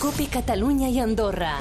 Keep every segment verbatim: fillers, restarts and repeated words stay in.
COPE Catalunya i Andorra.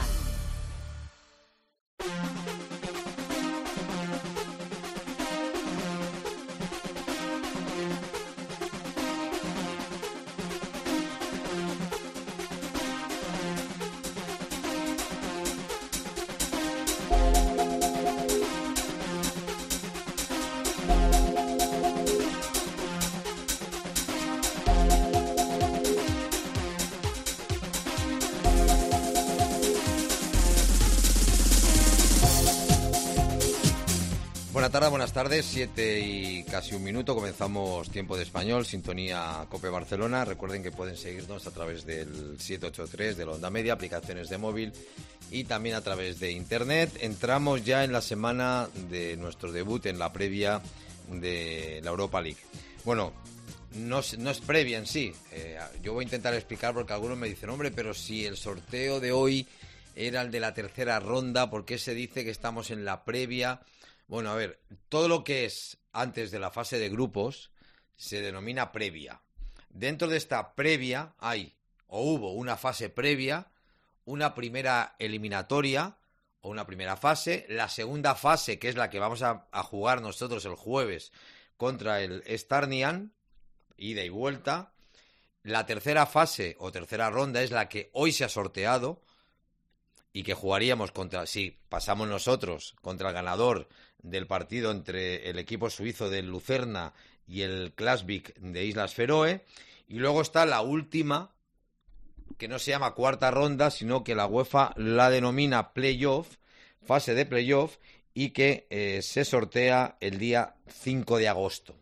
Buenas tardes, buenas tardes, siete y casi un minuto, comenzamos Tiempo de Español, sintonía COPE Barcelona. Recuerden que pueden seguirnos a través del siete ocho tres de la Onda Media, aplicaciones de móvil y también a través de internet. Entramos ya en la semana de nuestro debut en la previa de la Europa League. Bueno, no es, no es previa en sí, eh, yo voy a intentar explicar porque algunos me dicen, hombre, pero si el sorteo de hoy era el de la tercera ronda, ¿por qué se dice que estamos en la previa? Bueno, a ver, todo lo que es antes de la fase de grupos se denomina previa. Dentro de esta previa hay, o hubo una fase previa, una primera eliminatoria o una primera fase, la segunda fase, que es la que vamos a, a jugar nosotros el jueves contra el Starnian, ida y vuelta. La tercera fase o tercera ronda es la que hoy se ha sorteado y que jugaríamos contra, si pasamos nosotros, contra el ganador del partido entre el equipo suizo del Lucerna y el Klaksvik de Islas Feroe. Y luego está la última, que no se llama cuarta ronda, sino que la UEFA la denomina playoff, fase de playoff, y que eh, se sortea el día cinco de agosto.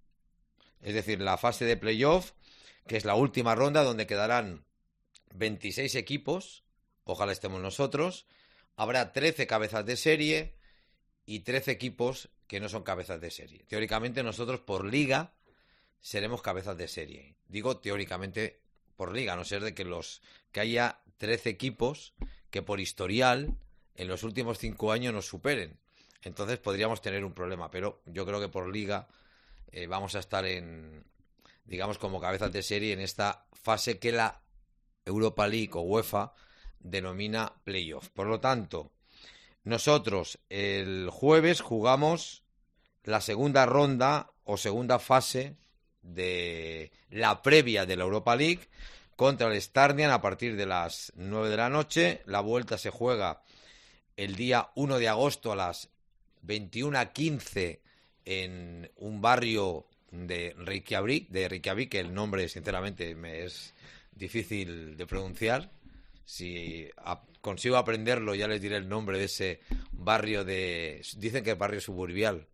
Es decir, la fase de playoff, que es la última ronda donde quedarán veintiséis equipos, ojalá estemos nosotros, habrá trece cabezas de serie y trece equipos que no son cabezas de serie. Teóricamente nosotros por liga seremos cabezas de serie. Digo teóricamente por liga, a no ser de que los que haya trece equipos que por historial en los últimos cinco años nos superen. Entonces podríamos tener un problema, pero yo creo que por liga eh, vamos a estar en, digamos, como cabezas de serie en esta fase que la Europa League o UEFA denomina playoff. Por lo tanto, nosotros el jueves jugamos la segunda ronda o segunda fase de la previa de la Europa League contra el Starnian a partir de las nueve de la noche. La vuelta se juega el día uno de agosto a las veintiuna quince en un barrio de Reykjavik, de Reykjavik, que el nombre sinceramente me es difícil de pronunciar. Si a, consigo aprenderlo, ya les diré el nombre de ese barrio de... Dicen que es barrio suburbial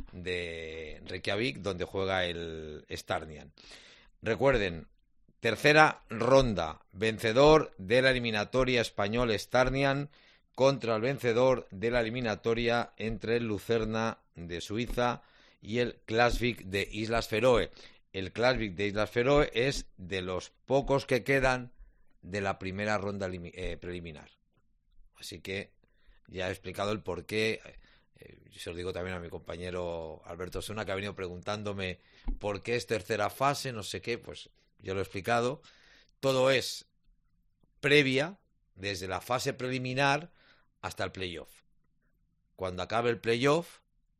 de Reykjavik, donde juega el Starnian. Recuerden, tercera ronda, vencedor de la eliminatoria español Starnian contra el vencedor de la eliminatoria entre el Lucerna de Suiza y el Klaksvik de Islas Feroe. El Klaksvik de Islas Feroe es de los pocos que quedan de la primera ronda eh, preliminar. Así que ya he explicado el porqué. Eh, yo se lo digo también a mi compañero Alberto Osuna, que ha venido preguntándome por qué es tercera fase, no sé qué, pues yo lo he explicado. Todo es previa, desde la fase preliminar hasta el playoff. Cuando acabe el playoff,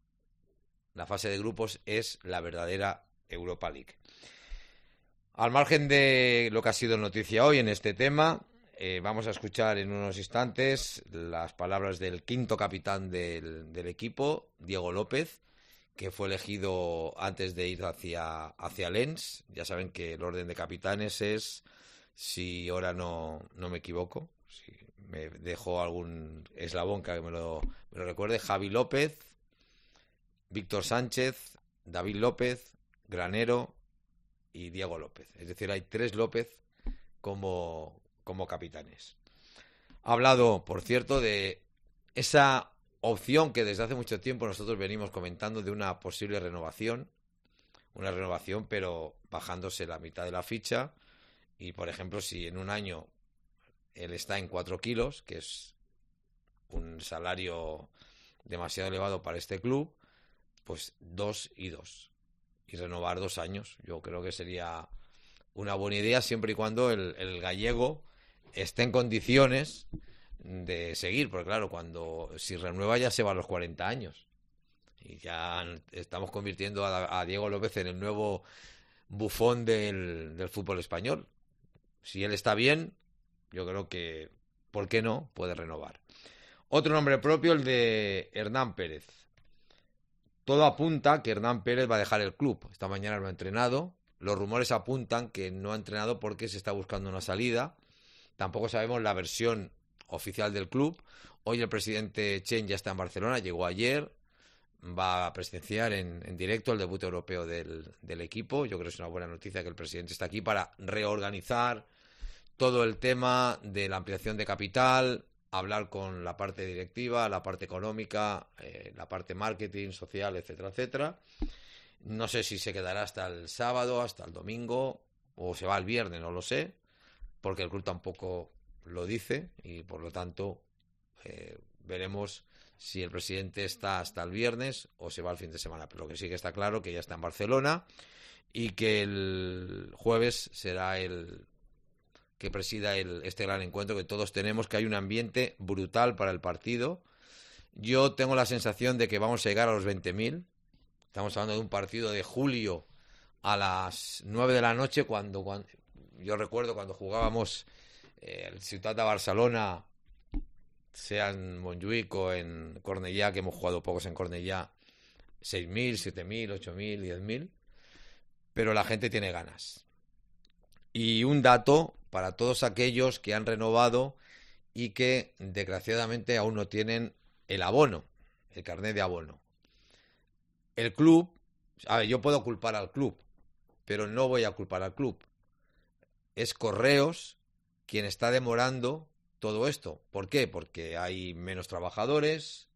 la fase de grupos es la verdadera Europa League. Al margen de lo que ha sido noticia hoy en este tema, eh, vamos a escuchar en unos instantes las palabras del quinto capitán del, del equipo, Diego López, que fue elegido antes de ir hacia, hacia Lens. Ya saben que el orden de capitanes es, si ahora no, no me equivoco, si me dejo algún eslabón que me lo, me lo recuerde, Javi López, Víctor Sánchez, David López, Granero y Diego López. Es decir, hay tres López como, como capitanes. Ha hablado, por cierto, de esa opción que desde hace mucho tiempo nosotros venimos comentando de una posible renovación, una renovación pero bajándose la mitad de la ficha y, por ejemplo, si en un año él está en cuatro kilos, que es un salario demasiado elevado para este club, pues dos y dos. Y renovar dos años. Yo creo que sería una buena idea siempre y cuando el, el gallego esté en condiciones de seguir, porque claro, cuando si renueva ya se va a los cuarenta años y ya estamos convirtiendo a, a Diego López en el nuevo bufón del, del fútbol español. Si él está bien, yo creo que, ¿por qué no?, puede renovar. Otro nombre propio, el de Hernán Pérez. Todo apunta que Hernán Pérez va a dejar el club. Esta mañana lo ha entrenado. Los rumores apuntan que no ha entrenado porque se está buscando una salida. Tampoco sabemos la versión oficial del club. Hoy el presidente Chen ya está en Barcelona, llegó ayer, va a presenciar en, en directo el debut europeo del, del equipo. Yo creo que es una buena noticia que el presidente está aquí para reorganizar todo el tema de la ampliación de capital, hablar con la parte directiva, la parte económica, eh, la parte marketing, social, etcétera, etcétera. No sé si se quedará hasta el sábado, hasta el domingo, o se va el viernes, no lo sé, porque el club tampoco lo dice y por lo tanto eh, veremos si el presidente está hasta el viernes o se va el fin de semana. Pero lo que sí que está claro que ya está en Barcelona y que el jueves será el que presida el, este gran encuentro que todos tenemos, que hay un ambiente brutal para el partido. Yo tengo la sensación de que vamos a llegar a los veinte mil. Estamos hablando de un partido de julio a las nueve de la noche, cuando, cuando yo recuerdo cuando jugábamos eh, el Ciutat de Barcelona, sea en Montjuïc o en Cornellà, que hemos jugado pocos en Cornellà, seis mil, siete mil, ocho mil, diez mil, pero la gente tiene ganas. Y un dato para todos aquellos que han renovado y que desgraciadamente aún no tienen el abono, el carnet de abono. El club, a ver, yo puedo culpar al club, pero no voy a culpar al club. Es Correos quien está demorando todo esto. ¿Por qué? Porque hay menos trabajadores,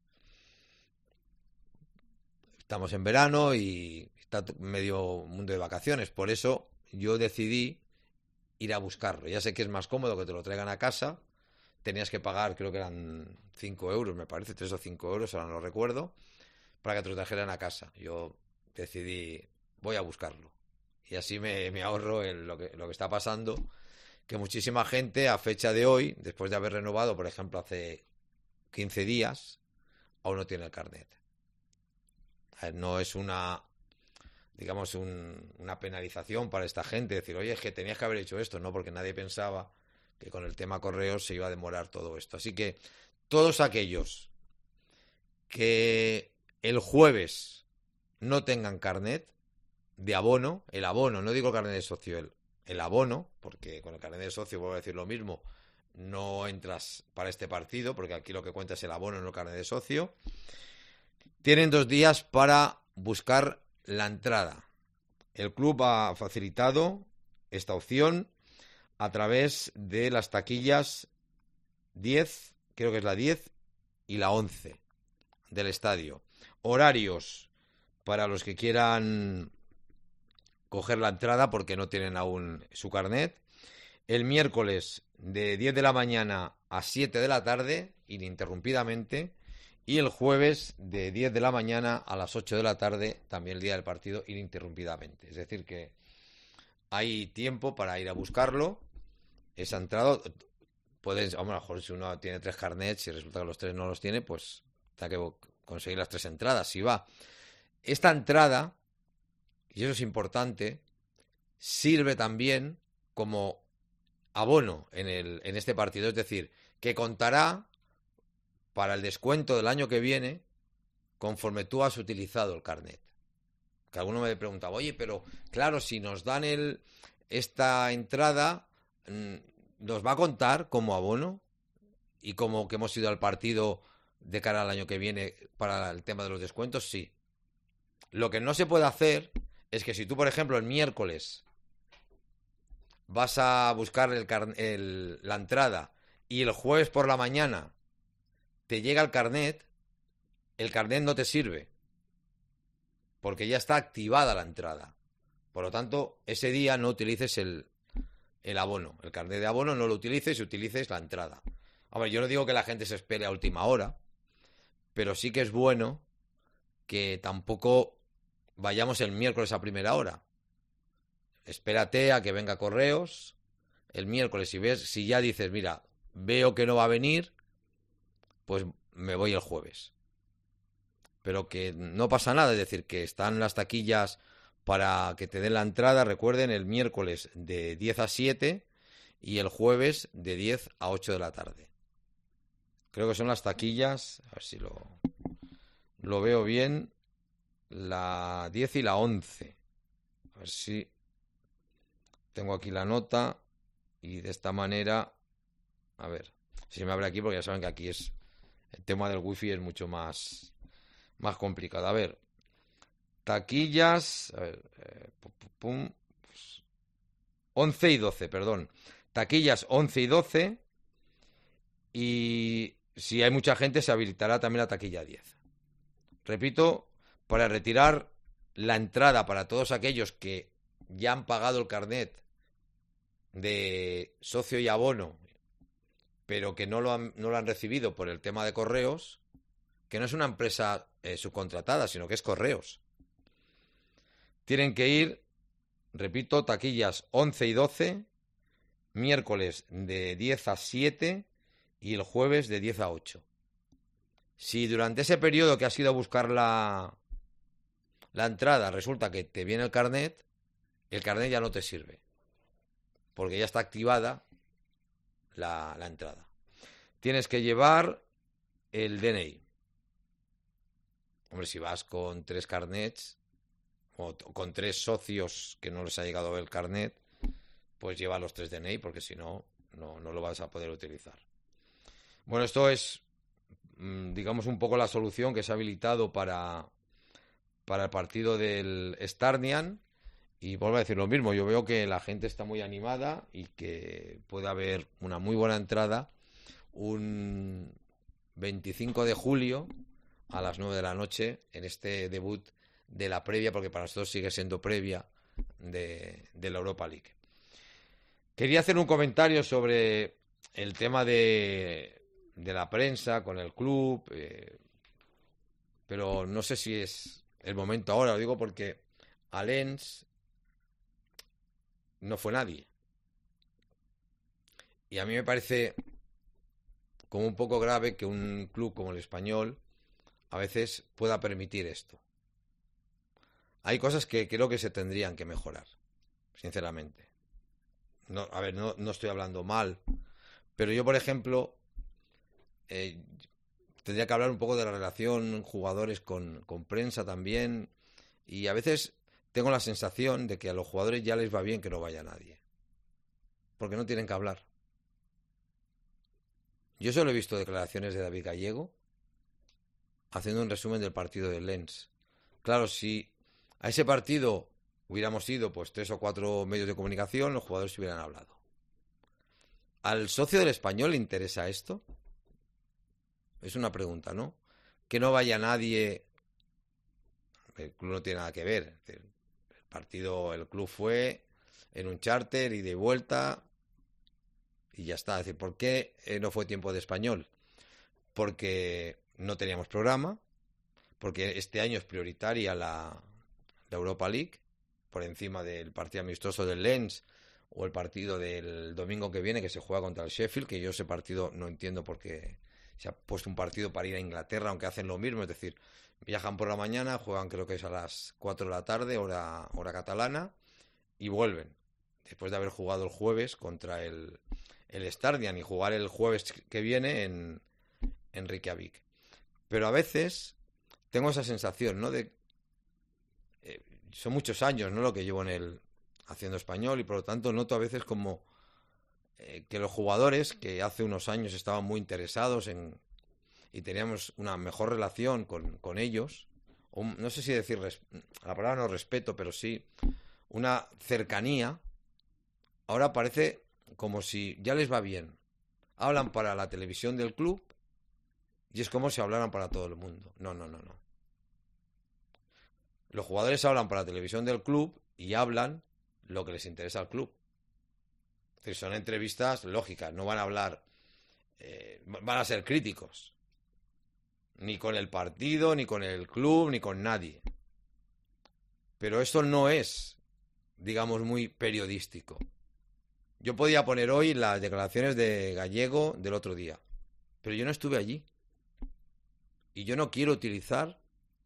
estamos en verano y está medio mundo de vacaciones. Por eso yo decidí ir a buscarlo. Ya sé que es más cómodo que te lo traigan a casa. Tenías que pagar, creo que eran cinco euros, me parece, tres o cinco euros, ahora no lo recuerdo, para que te lo trajeran a casa. Yo decidí, voy a buscarlo. Y así me, me ahorro el, lo, que, lo que está pasando, que muchísima gente a fecha de hoy, después de haber renovado, por ejemplo, hace quince días, aún no tiene el carnet. A ver, no es una, digamos, un, una penalización para esta gente, decir, oye, es que tenías que haber hecho esto, no, porque nadie pensaba que con el tema correos se iba a demorar todo esto. Así que todos aquellos que el jueves no tengan carnet de abono, el abono, no digo carnet de socio, el, el abono, porque con el carnet de socio, vuelvo a decir lo mismo, no entras para este partido, porque aquí lo que cuenta es el abono, no el carnet de socio. Tienen dos días para buscar la entrada. El club ha facilitado esta opción a través de las taquillas diez, creo que es la diez y la once del estadio. Horarios para los que quieran coger la entrada porque no tienen aún su carnet. El miércoles de diez de la mañana a siete de la tarde, ininterrumpidamente. Y el jueves de diez de la mañana a las ocho de la tarde, también el día del partido, ininterrumpidamente. Es decir que hay tiempo para ir a buscarlo. Esa entrada, pueden, a lo mejor si uno tiene tres carnets y resulta que los tres no los tiene, pues hay que conseguir las tres entradas, si va. Esta entrada, y eso es importante, sirve también como abono en, el, en este partido. Es decir, que contará para el descuento del año que viene conforme tú has utilizado el carnet. Que alguno me preguntaba, oye, pero claro, si nos dan el esta entrada, ¿nos va a contar como abono? Y como que hemos ido al partido de cara al año que viene para el tema de los descuentos, sí. Lo que no se puede hacer es que si tú, por ejemplo, el miércoles vas a buscar el, el, la entrada y el jueves por la mañana te llega el carnet, el carnet no te sirve porque ya está activada la entrada. Por lo tanto, ese día no utilices el, el abono. El carnet de abono no lo utilices y utilices la entrada. A ver, yo no digo que la gente se espere a última hora, pero sí que es bueno que tampoco vayamos el miércoles a primera hora. Espérate a que venga Correos, el miércoles, si ves, si ya dices, mira, veo que no va a venir, pues me voy el jueves. Pero que no pasa nada, es decir, que están las taquillas para que te den la entrada, recuerden, el miércoles de diez a siete y el jueves de diez a ocho de la tarde. Creo que son las taquillas, a ver si lo, lo veo bien, la diez y la once. A ver si tengo aquí la nota y de esta manera, a ver, si se me abre aquí porque ya saben que aquí es el tema del wifi es mucho más, más complicado. A ver, taquillas, a ver, eh, pum, pum, pum, pues, once y doce, perdón. Taquillas once y doce y si hay mucha gente se habilitará también la taquilla diez. Repito, para retirar la entrada para todos aquellos que ya han pagado el carnet de socio y abono, pero que no lo han, no lo han recibido por el tema de correos, que no es una empresa eh, subcontratada, sino que es correos. Tienen que ir, repito, taquillas once y doce, miércoles de diez a siete y el jueves de diez a ocho. Si durante ese periodo que has ido a buscar la, la entrada resulta que te viene el carnet, el carnet ya no te sirve, porque ya está activada la, la entrada. Tienes que llevar el D N I. Hombre, si vas con tres carnets o con tres socios que no les ha llegado el carnet, pues lleva los tres D N I, porque si no, no, no lo vas a poder utilizar. Bueno, esto es, digamos, un poco la solución que se ha habilitado para, para el partido del Starnian. Y vuelvo a decir lo mismo, yo veo que la gente está muy animada y que puede haber una muy buena entrada un veinticinco de julio a las nueve de la noche en este debut de la previa, porque para nosotros sigue siendo previa de, de la Europa League. Quería hacer un comentario sobre el tema de, de la prensa con el club, eh, pero no sé si es el momento ahora, lo digo porque a Lens no fue nadie. Y a mí me parece como un poco grave que un club como el Español a veces pueda permitir esto. Hay cosas que creo que se tendrían que mejorar, sinceramente. No, a ver, no, no estoy hablando mal, pero yo, por ejemplo, eh, tendría que hablar un poco de la relación jugadores con, con prensa también, y a veces tengo la sensación de que a los jugadores ya les va bien que no vaya nadie, porque no tienen que hablar. Yo solo he visto declaraciones de David Gallego haciendo un resumen del partido del Lens. Claro, si a ese partido hubiéramos ido pues tres o cuatro medios de comunicación, los jugadores se hubieran hablado. ¿Al socio del Español le interesa esto? Es una pregunta, ¿no? Que no vaya nadie. El club no tiene nada que ver. El partido, el club fue en un charter y de vuelta y ya está. Es decir, ¿por qué no fue tiempo de Español? Porque no teníamos programa, porque este año es prioritaria la, la Europa League, por encima del partido amistoso del Lens o el partido del domingo que viene que se juega contra el Sheffield, que yo ese partido no entiendo por qué se ha puesto un partido para ir a Inglaterra, aunque hacen lo mismo, es decir, viajan por la mañana, juegan creo que es a las cuatro de la tarde, hora, hora catalana, y vuelven, después de haber jugado el jueves contra el, el Stardian y jugar el jueves que viene en, en Reykjavik. Pero a veces tengo esa sensación, ¿no? De eh, son muchos años, ¿no? Lo que llevo en el haciendo Español y por lo tanto noto a veces como eh, que los jugadores que hace unos años estaban muy interesados en y teníamos una mejor relación con, con ellos, o no sé si decir res, la palabra no respeto, pero sí una cercanía, ahora parece como si ya les va bien. Hablan para la televisión del club y es como si hablaran para todo el mundo. No, no, no, no. Los jugadores hablan para la televisión del club y hablan lo que les interesa al club. Es decir, son entrevistas lógicas, no van a hablar, eh, van a ser críticos. Ni con el partido, ni con el club, ni con nadie. Pero esto no es, digamos, muy periodístico. Yo podía poner hoy las declaraciones de Gallego del otro día, pero yo no estuve allí. Y yo no quiero utilizar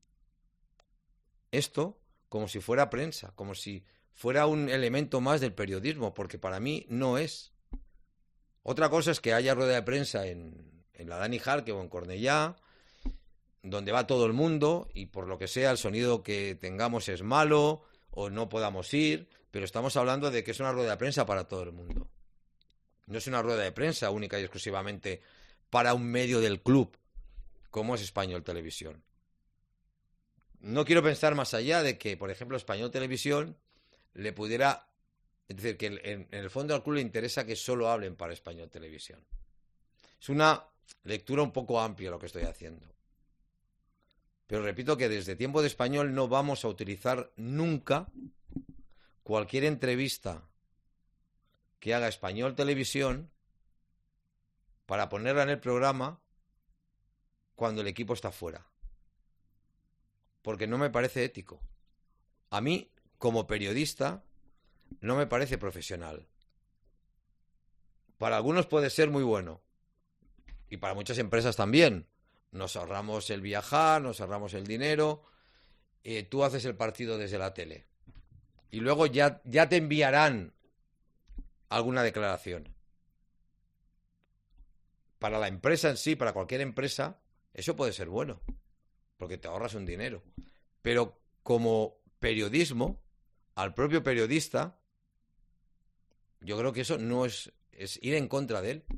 esto como si fuera prensa, como si fuera un elemento más del periodismo, porque para mí no es. Otra cosa es que haya rueda de prensa en, en la Dani Jarque o en Cornellá, donde va todo el mundo, y por lo que sea el sonido que tengamos es malo o no podamos ir, pero estamos hablando de que es una rueda de prensa para todo el mundo. No es una rueda de prensa única y exclusivamente para un medio del club, como es Español Televisión. No quiero pensar más allá de que, por ejemplo, Español Televisión le pudiera... Es decir, que en, en el fondo al club le interesa que solo hablen para Español Televisión. Es una lectura un poco amplia lo que estoy haciendo. Pero repito que desde Tiempo de Español no vamos a utilizar nunca cualquier entrevista que haga Español Televisión para ponerla en el programa cuando el equipo está fuera. Porque no me parece ético. A mí, como periodista, no me parece profesional. Para algunos puede ser muy bueno. Y para muchas empresas también. Nos ahorramos el viajar, nos ahorramos el dinero. Eh, tú haces el partido desde la tele. Y luego ya, ya te enviarán alguna declaración. Para la empresa en sí, para cualquier empresa, eso puede ser bueno. Porque te ahorras un dinero. Pero como periodismo, al propio periodista, yo creo que eso no es, es ir en contra de él.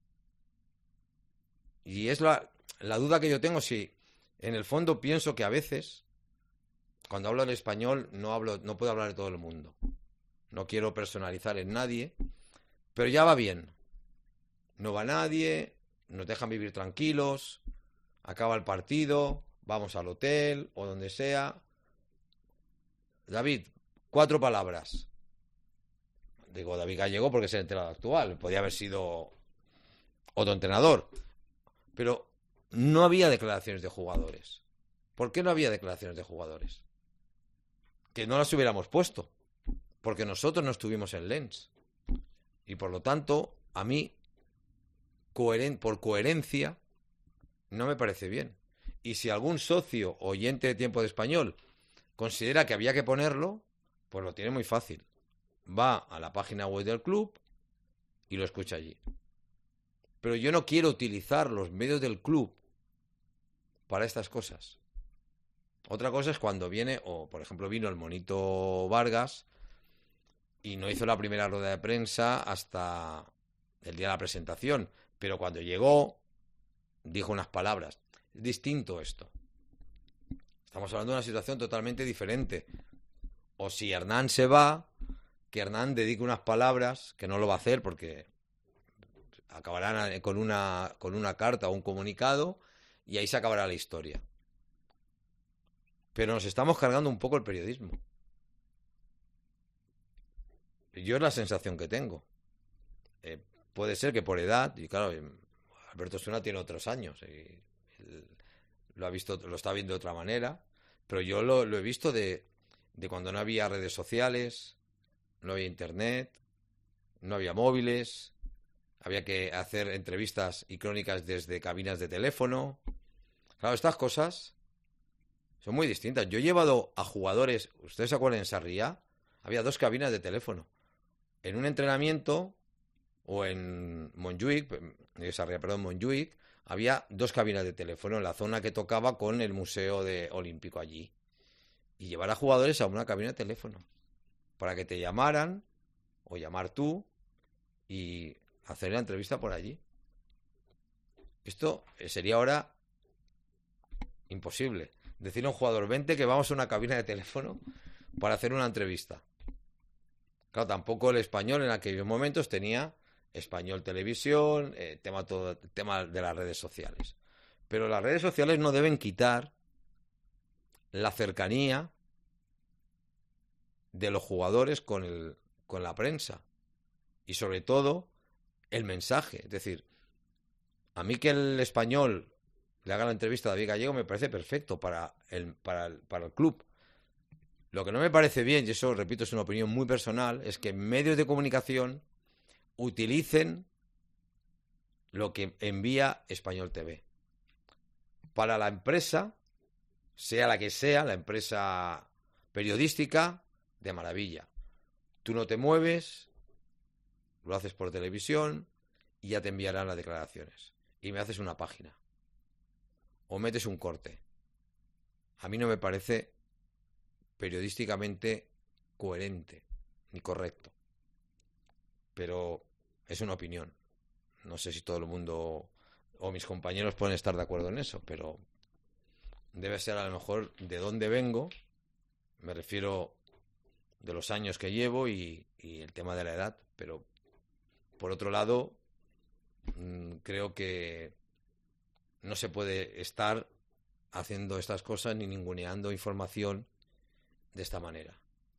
Y es la, la duda que yo tengo, si en el fondo pienso que a veces, cuando hablo en español, no hablo, no puedo hablar de todo el mundo. No quiero personalizar en nadie, pero ya va bien. No va nadie, nos dejan vivir tranquilos, acaba el partido, vamos al hotel o donde sea. David, cuatro palabras. Digo David Gallego porque es el entrenador actual. Podía haber sido otro entrenador. Pero no había declaraciones de jugadores. ¿Por qué no había declaraciones de jugadores? Que no las hubiéramos puesto. Porque nosotros no estuvimos en Lens. Y por lo tanto, a mí, coheren- por coherencia, no me parece bien. Y si algún socio oyente de Tiempo de Español considera que había que ponerlo, pues lo tiene muy fácil. Va a la página web del club y lo escucha allí. Pero yo no quiero utilizar los medios del club para estas cosas. Otra cosa es cuando viene, o por ejemplo vino el Monito Vargas y no hizo la primera rueda de prensa hasta el día de la presentación. Pero cuando llegó, dijo unas palabras. Es distinto esto. Estamos hablando de una situación totalmente diferente. O si Hernán se va, que Hernán dedique unas palabras, que no lo va a hacer porque acabarán con una, con una carta o un comunicado y ahí se acabará la historia. Pero nos estamos cargando un poco el periodismo. Yo es la sensación que tengo. Eh, puede ser que por edad, y claro, Alberto Osuna tiene otros años y él lo ha visto, lo está viendo de otra manera, pero yo lo, lo he visto de, de cuando no había redes sociales, no había internet, no había móviles, había que hacer entrevistas y crónicas desde cabinas de teléfono. Claro, estas cosas son muy distintas. Yo he llevado a jugadores, ¿ustedes se acuerdan en Sarriá? Había dos cabinas de teléfono. En un entrenamiento, o en Montjuic, en Sarriá, perdón, Montjuic, había dos cabinas de teléfono en la zona que tocaba con el Museo de Olímpico allí. Y llevar a jugadores a una cabina de teléfono para que te llamaran o llamar tú y hacer la entrevista por allí. Esto sería ahora imposible. Decirle a un jugador, vente que vamos a una cabina de teléfono para hacer una entrevista. Claro, tampoco el Español en aquellos momentos tenía Español Televisión, eh, tema, todo, tema de las redes sociales. Pero las redes sociales no deben quitar la cercanía de los jugadores con, el, con la prensa. Y sobre todo, el mensaje. Es decir, a mí que el Español le haga la entrevista a David Gallego me parece perfecto para el, para el, para el club. Lo que no me parece bien, y eso, repito, es una opinión muy personal, es que medios de comunicación utilicen lo que envía Español T V. Para la empresa, sea la que sea, la empresa periodística, de maravilla. Tú no te mueves, lo haces por televisión y ya te enviarán las declaraciones. Y me haces una página. O metes un corte. A mí no me parece periodísticamente coherente ni correcto. Pero es una opinión. No sé si todo el mundo o mis compañeros pueden estar de acuerdo en eso, pero debe ser a lo mejor de dónde vengo. Me refiero de los años que llevo y, y el tema de la edad, pero por otro lado mmm, creo que no se puede estar haciendo estas cosas ni ninguneando información de esta manera.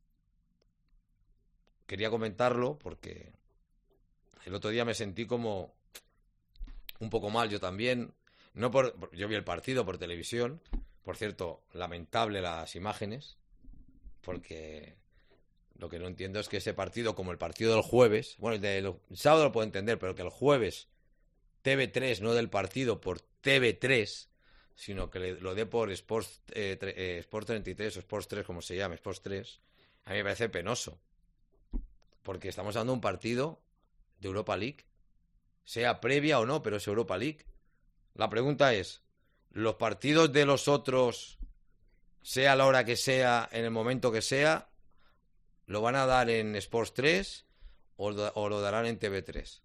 Quería comentarlo porque el otro día me sentí como un poco mal, yo también. No por, yo vi el partido por televisión. Por cierto, lamentable las imágenes, porque lo que no entiendo es que ese partido, como el partido del jueves, bueno, el del sábado lo puedo entender, pero que el jueves T V tres no del partido por T V tres, sino que le, lo dé por Sports, eh, eh, Sports treinta y tres o Sports tres, como se llama, Sports tres, a mí me parece penoso. Porque estamos dando un partido de Europa League, sea previa o no, pero es Europa League. La pregunta es, ¿los partidos de los otros, sea la hora que sea, en el momento que sea, lo van a dar en Sports tres o, o lo darán en T V tres?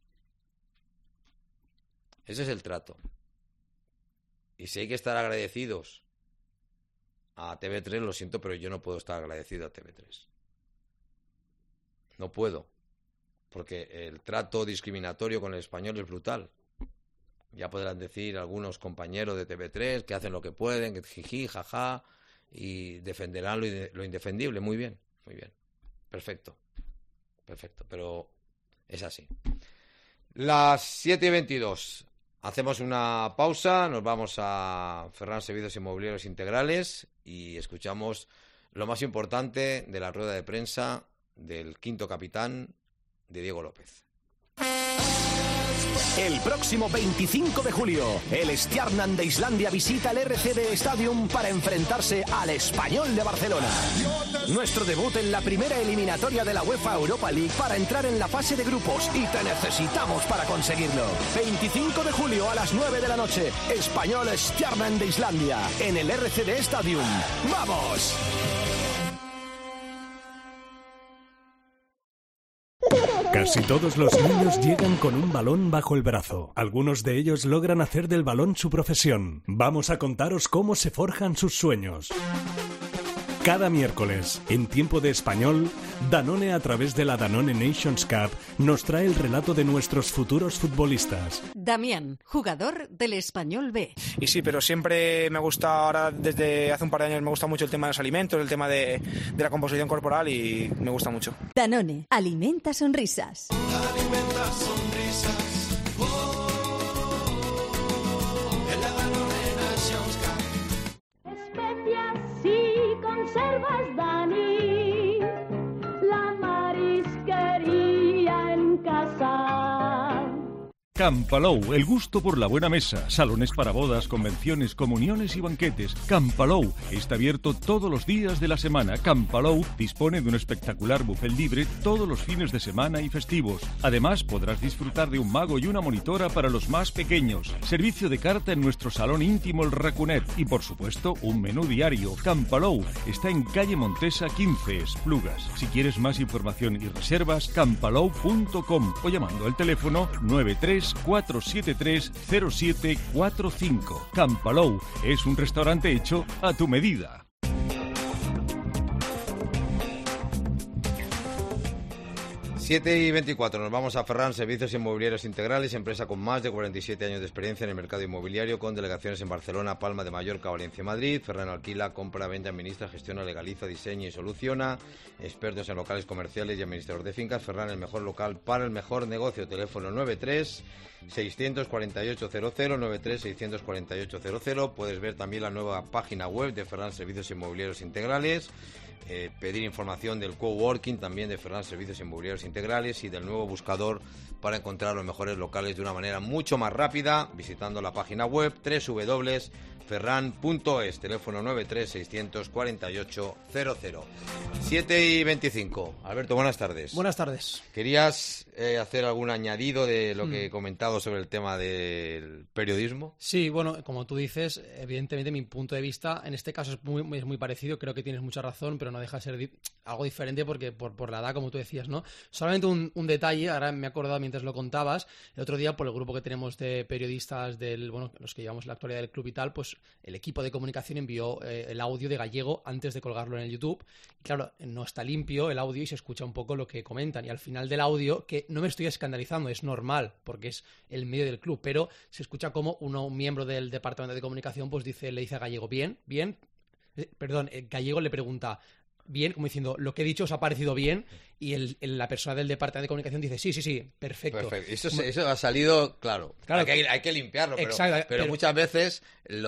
Ese es el trato. Y si hay que estar agradecidos a T V tres, lo siento, pero yo no puedo estar agradecido a T V tres. No puedo, porque el trato discriminatorio con el español es brutal. Ya podrán decir algunos compañeros de T V tres que hacen lo que pueden, que jiji, jaja, y defenderán lo, lo indefendible. Muy bien, muy bien. Perfecto, perfecto, pero es así. Las siete y veintidós. Hacemos una pausa, nos vamos a Ferran Servicios Inmobiliarios Integrales y escuchamos lo más importante de la rueda de prensa del quinto capitán de Diego López. El próximo veinticinco de julio, el Stjarnan de Islandia visita el R C D Stadium para enfrentarse al Español de Barcelona. Nuestro debut en la primera eliminatoria de la UEFA Europa League para entrar en la fase de grupos y te necesitamos para conseguirlo. veinticinco de julio a las nueve de la noche, Español Stjarnan de Islandia en el R C D Stadium. ¡Vamos! Casi todos los niños llegan con un balón bajo el brazo. Algunos de ellos logran hacer del balón su profesión. Vamos a contaros cómo se forjan sus sueños. Cada miércoles, en Tiempo de Español, Danone, a través de la Danone Nations Cup, nos trae el relato de nuestros futuros futbolistas. Damián, jugador del Español B. Y sí, pero siempre me gusta, ahora desde hace un par de años me gusta mucho el tema de los alimentos, el tema de, de la composición corporal y me gusta mucho. Danone, alimenta sonrisas. Alimenta sonrisas. Oh, en la Danone Nations Cup. Especias y conservas, Dani, la marisquería en casa. Campalou, el gusto por la buena mesa, salones para bodas, convenciones, comuniones y banquetes. Campalou está abierto todos los días de la semana. Campalou dispone de un espectacular buffet libre todos los fines de semana y festivos. Además, podrás disfrutar de un mago y una monitora para los más pequeños. Servicio de carta en nuestro salón íntimo El Racunet y, por supuesto, un menú diario. Campalou está en calle Montesa quince, Esplugas. Si quieres más información y reservas, campalou punto com o llamando al teléfono nueve tres cuatro siete tres cero siete cuatro cinco. Campalou es un restaurante hecho a tu medida. siete y veinticuatro, nos vamos a Ferran Servicios Inmobiliarios Integrales, empresa con más de cuarenta y siete años de experiencia en el mercado inmobiliario, con delegaciones en Barcelona, Palma de Mallorca, Valencia y Madrid. Ferran alquila, compra, vende, administra, gestiona, legaliza, diseña y soluciona. Expertos en locales comerciales y administrador de fincas. Ferran, el mejor local para el mejor negocio. Teléfono nueve tres seis cuatro ocho cero cero, nueve tres seis cuatro ocho cero cero. Puedes ver también la nueva página web de Ferran Servicios Inmobiliarios Integrales. Eh, pedir información del coworking también de Ferran Servicios Inmobiliarios Integrales. integrales y del nuevo buscador para encontrar los mejores locales de una manera mucho más rápida, visitando la página web doble u doble u doble u punto ferran punto es, teléfono nueve tres seis cuatro ocho cero cero. siete y veinticinco. Alberto, buenas tardes. Buenas tardes. ¿Querías eh, hacer algún añadido de lo que he comentado sobre el tema del periodismo? Sí, bueno, como tú dices, evidentemente mi punto de vista en este caso es muy, muy, es muy parecido, creo que tienes mucha razón, pero no deja de ser di- algo diferente porque por, por la edad, como tú decías, ¿no? Solamente un, un detalle, ahora me he acordado mientras lo contabas, el otro día por el grupo que tenemos de periodistas, del bueno, los que llevamos la actualidad del club y tal, pues el equipo de comunicación envió eh, el audio de Gallego antes de colgarlo en el YouTube. Y claro, no está limpio el audio y se escucha un poco lo que comentan. Y al final del audio, que no me estoy escandalizando, es normal, porque es el medio del club, pero se escucha como uno, un miembro del departamento de comunicación pues dice, le dice a Gallego, bien, bien, eh, perdón, eh, Gallego le pregunta, bien, como diciendo, lo que he dicho os ha parecido bien, y el, el, la persona del departamento de comunicación dice, sí, sí, sí, perfecto. Perfecto. Eso, se, eso ha salido, claro, claro hay, que, hay que limpiarlo, pero, exacto, pero, pero muchas veces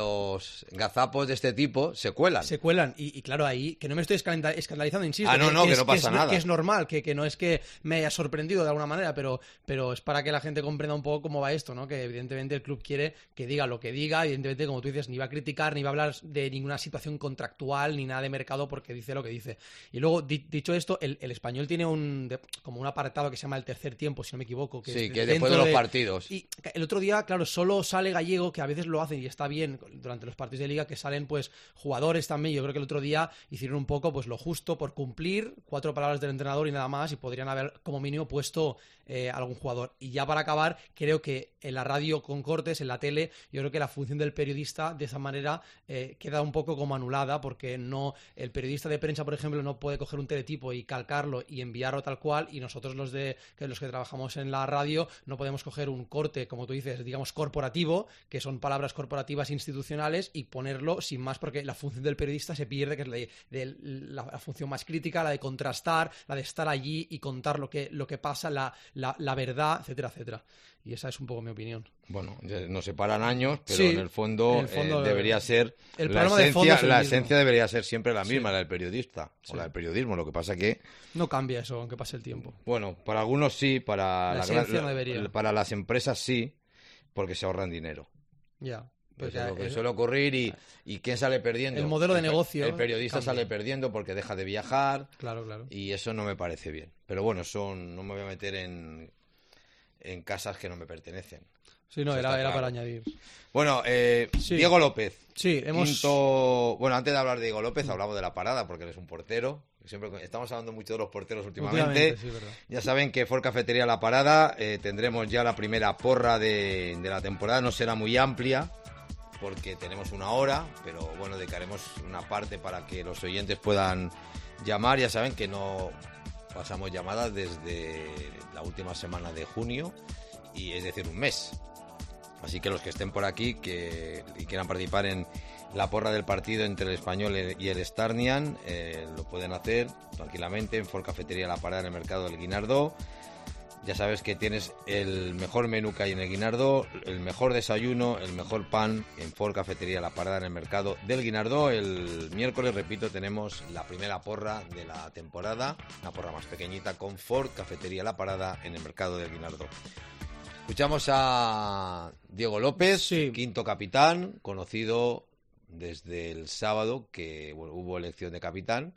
los gazapos de este tipo se cuelan. Se cuelan, y, y claro, ahí, que no me estoy escandalizando, insisto. Ah, no, no, que, que es, no pasa que es, nada. Que es normal, que, que no es que me haya sorprendido de alguna manera, pero, pero es para que la gente comprenda un poco cómo va esto, ¿no? Que evidentemente el club quiere que diga lo que diga, evidentemente, como tú dices, ni va a criticar, ni va a hablar de ninguna situación contractual, ni nada de mercado, porque dice lo que dice. Y luego, di, dicho esto, el, el Español tiene un de, como un apartado que se llama el tercer tiempo, si no me equivoco. Que sí, es que después de los de, partidos. Y el otro día, claro, solo sale Gallego, que a veces lo hacen y está bien durante los partidos de liga, que salen pues jugadores también. Yo creo que el otro día hicieron un poco pues lo justo por cumplir, cuatro palabras del entrenador y nada más, y podrían haber como mínimo puesto eh, algún jugador. Y ya para acabar, creo que en la radio con cortes, en la tele, yo creo que la función del periodista de esa manera eh, queda un poco como anulada, porque no el periodista de prensa, por ejemplo, no puede coger un teletipo y calcarlo y enviarlo tal cual, y nosotros los de que los que trabajamos en la radio no podemos coger un corte, como tú dices, digamos corporativo, que son palabras corporativas institucionales, y ponerlo sin más, porque la función del periodista se pierde, que es la, de, de, la, la función más crítica, la de contrastar, la de estar allí y contar lo que, lo que pasa, la, la, la verdad, etcétera, etcétera. Y esa es un poco mi opinión. Bueno, nos separan años, pero sí, en el fondo, en el fondo eh, debería ser el la esencia, esencia, de fondo la es esencia debería ser siempre la misma, sí. La del periodista sí. o la del periodismo. Lo que pasa que no cambia eso, aunque pase el tiempo. Bueno, para algunos sí, para la la, esencia la, no debería. Para las empresas sí, porque se ahorran dinero. Ya. Pues pues es lo que eso, suele ocurrir y, y ¿quién sale perdiendo? El modelo de el, negocio. El periodista cambia. sale perdiendo porque deja de viajar. Claro, claro. Y eso no me parece bien. Pero bueno, son, no me voy a meter en, en casas que no me pertenecen. Sí, no, era, era claro. para añadir. Bueno, eh, sí. Diego López. Sí, hemos... Quinto... Bueno, antes de hablar de Diego López, hablamos de la parada, porque él es un portero. Siempre estamos hablando mucho de los porteros últimamente. últimamente sí, ya saben que Ford Cafetería La Parada, eh, tendremos ya la primera porra de, de la temporada. No será muy amplia, porque tenemos una hora, pero bueno, dedicaremos una parte para que los oyentes puedan llamar. Ya saben que no pasamos llamadas desde la última semana de junio, y es decir, un mes. Así que los que estén por aquí que, y quieran participar en la porra del partido entre el Español y el Starnian, eh, lo pueden hacer tranquilamente en Ford Cafetería La Parada, en el mercado del Guinardó. Ya sabes que tienes el mejor menú que hay en el Guinardó, el mejor desayuno, el mejor pan en Ford Cafetería La Parada, en el mercado del Guinardó. El miércoles, repito, tenemos la primera porra de la temporada, una porra más pequeñita con Ford Cafetería La Parada en el mercado del Guinardó. Escuchamos a Diego López, sí. Quinto capitán, conocido desde el sábado, que bueno, hubo elección de capitán,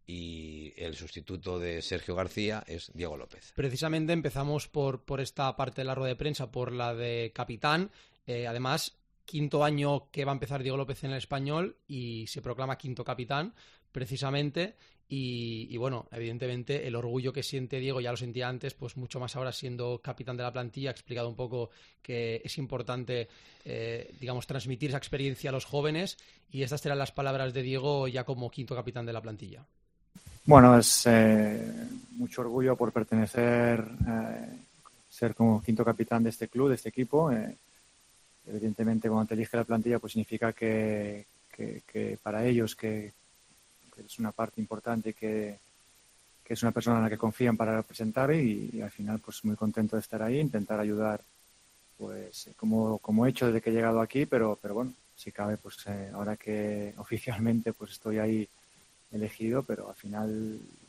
y el sustituto de Sergio García es Diego López. Precisamente empezamos por, por esta parte de la rueda de prensa, por la de capitán. Eh, además, quinto año que va a empezar Diego López en el Español y se proclama quinto capitán, precisamente. Y, y bueno, evidentemente el orgullo que siente Diego, ya lo sentía antes, pues mucho más ahora siendo capitán de la plantilla. Ha explicado un poco que es importante, eh, digamos, transmitir esa experiencia a los jóvenes, y estas serán las palabras de Diego ya como quinto capitán de la plantilla. Bueno, es eh, mucho orgullo por pertenecer, eh, ser como quinto capitán de este club, de este equipo. Eh, evidentemente, cuando te elige la plantilla, pues significa que, que, que para ellos que que es una parte importante, que, que es una persona en la que confían para representar, y, y al final pues muy contento de estar ahí, intentar ayudar pues como, como he hecho desde que he llegado aquí, pero, pero bueno, si cabe pues eh, ahora que oficialmente pues estoy ahí elegido, pero al final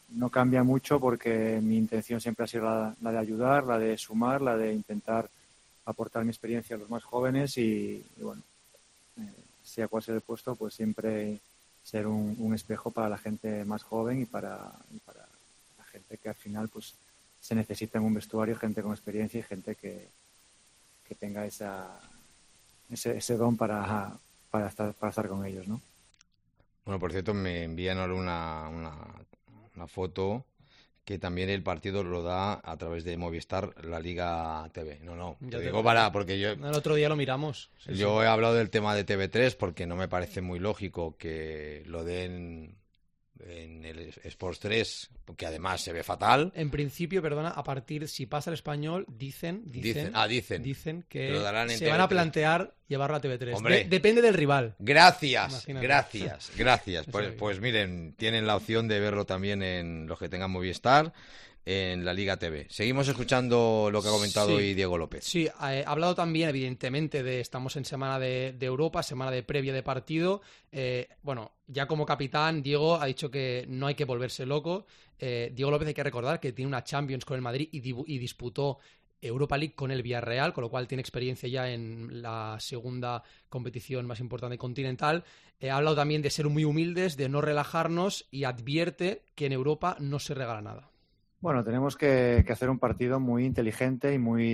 no cambia mucho porque mi intención siempre ha sido la, la de ayudar, la de sumar, la de intentar aportar mi experiencia a los más jóvenes y, y bueno, eh, sea cual sea el puesto, pues siempre ser un, un espejo para la gente más joven y para, y para la gente que al final pues se necesita en un vestuario, gente con experiencia y gente que, que tenga esa, ese, ese don para, para, estar, para estar con ellos, ¿no? Bueno, por cierto, me envían ahora una, una, una foto que también el partido lo da a través de Movistar, la Liga T V. No, no, Ya te te digo vale. para, porque yo... El otro día lo miramos. Sí, yo sí. he hablado del tema de T V tres porque no me parece muy lógico que lo den en el Sports tres, que además se ve fatal. En principio, perdona, a partir, si pasa el español, dicen, dicen, Dicen, ah, dicen. dicen que, Que lo darán en se T V tres. van a plantear llevarlo a T V tres. Hombre. De- depende del rival. Gracias, Imagínate. gracias, gracias. Eso Pues, bien. pues miren, tienen la opción de verlo también en los que tengan Movistar, en la Liga T V. Seguimos escuchando lo que ha comentado Sí. hoy Diego López. Sí, eh, ha hablado también, evidentemente, de estamos en semana de, de Europa, semana de previa de partido. Eh, bueno, ya como capitán, Diego ha dicho que no hay que volverse loco. Eh, Diego López hay que recordar que tiene una Champions con el Madrid y, dibu- y disputó Europa League con el Villarreal, con lo cual tiene experiencia ya en la segunda competición más importante continental. Eh, ha hablado también de ser muy humildes, de no relajarnos y advierte que en Europa no se regala nada. Bueno, tenemos que, que hacer un partido muy inteligente y muy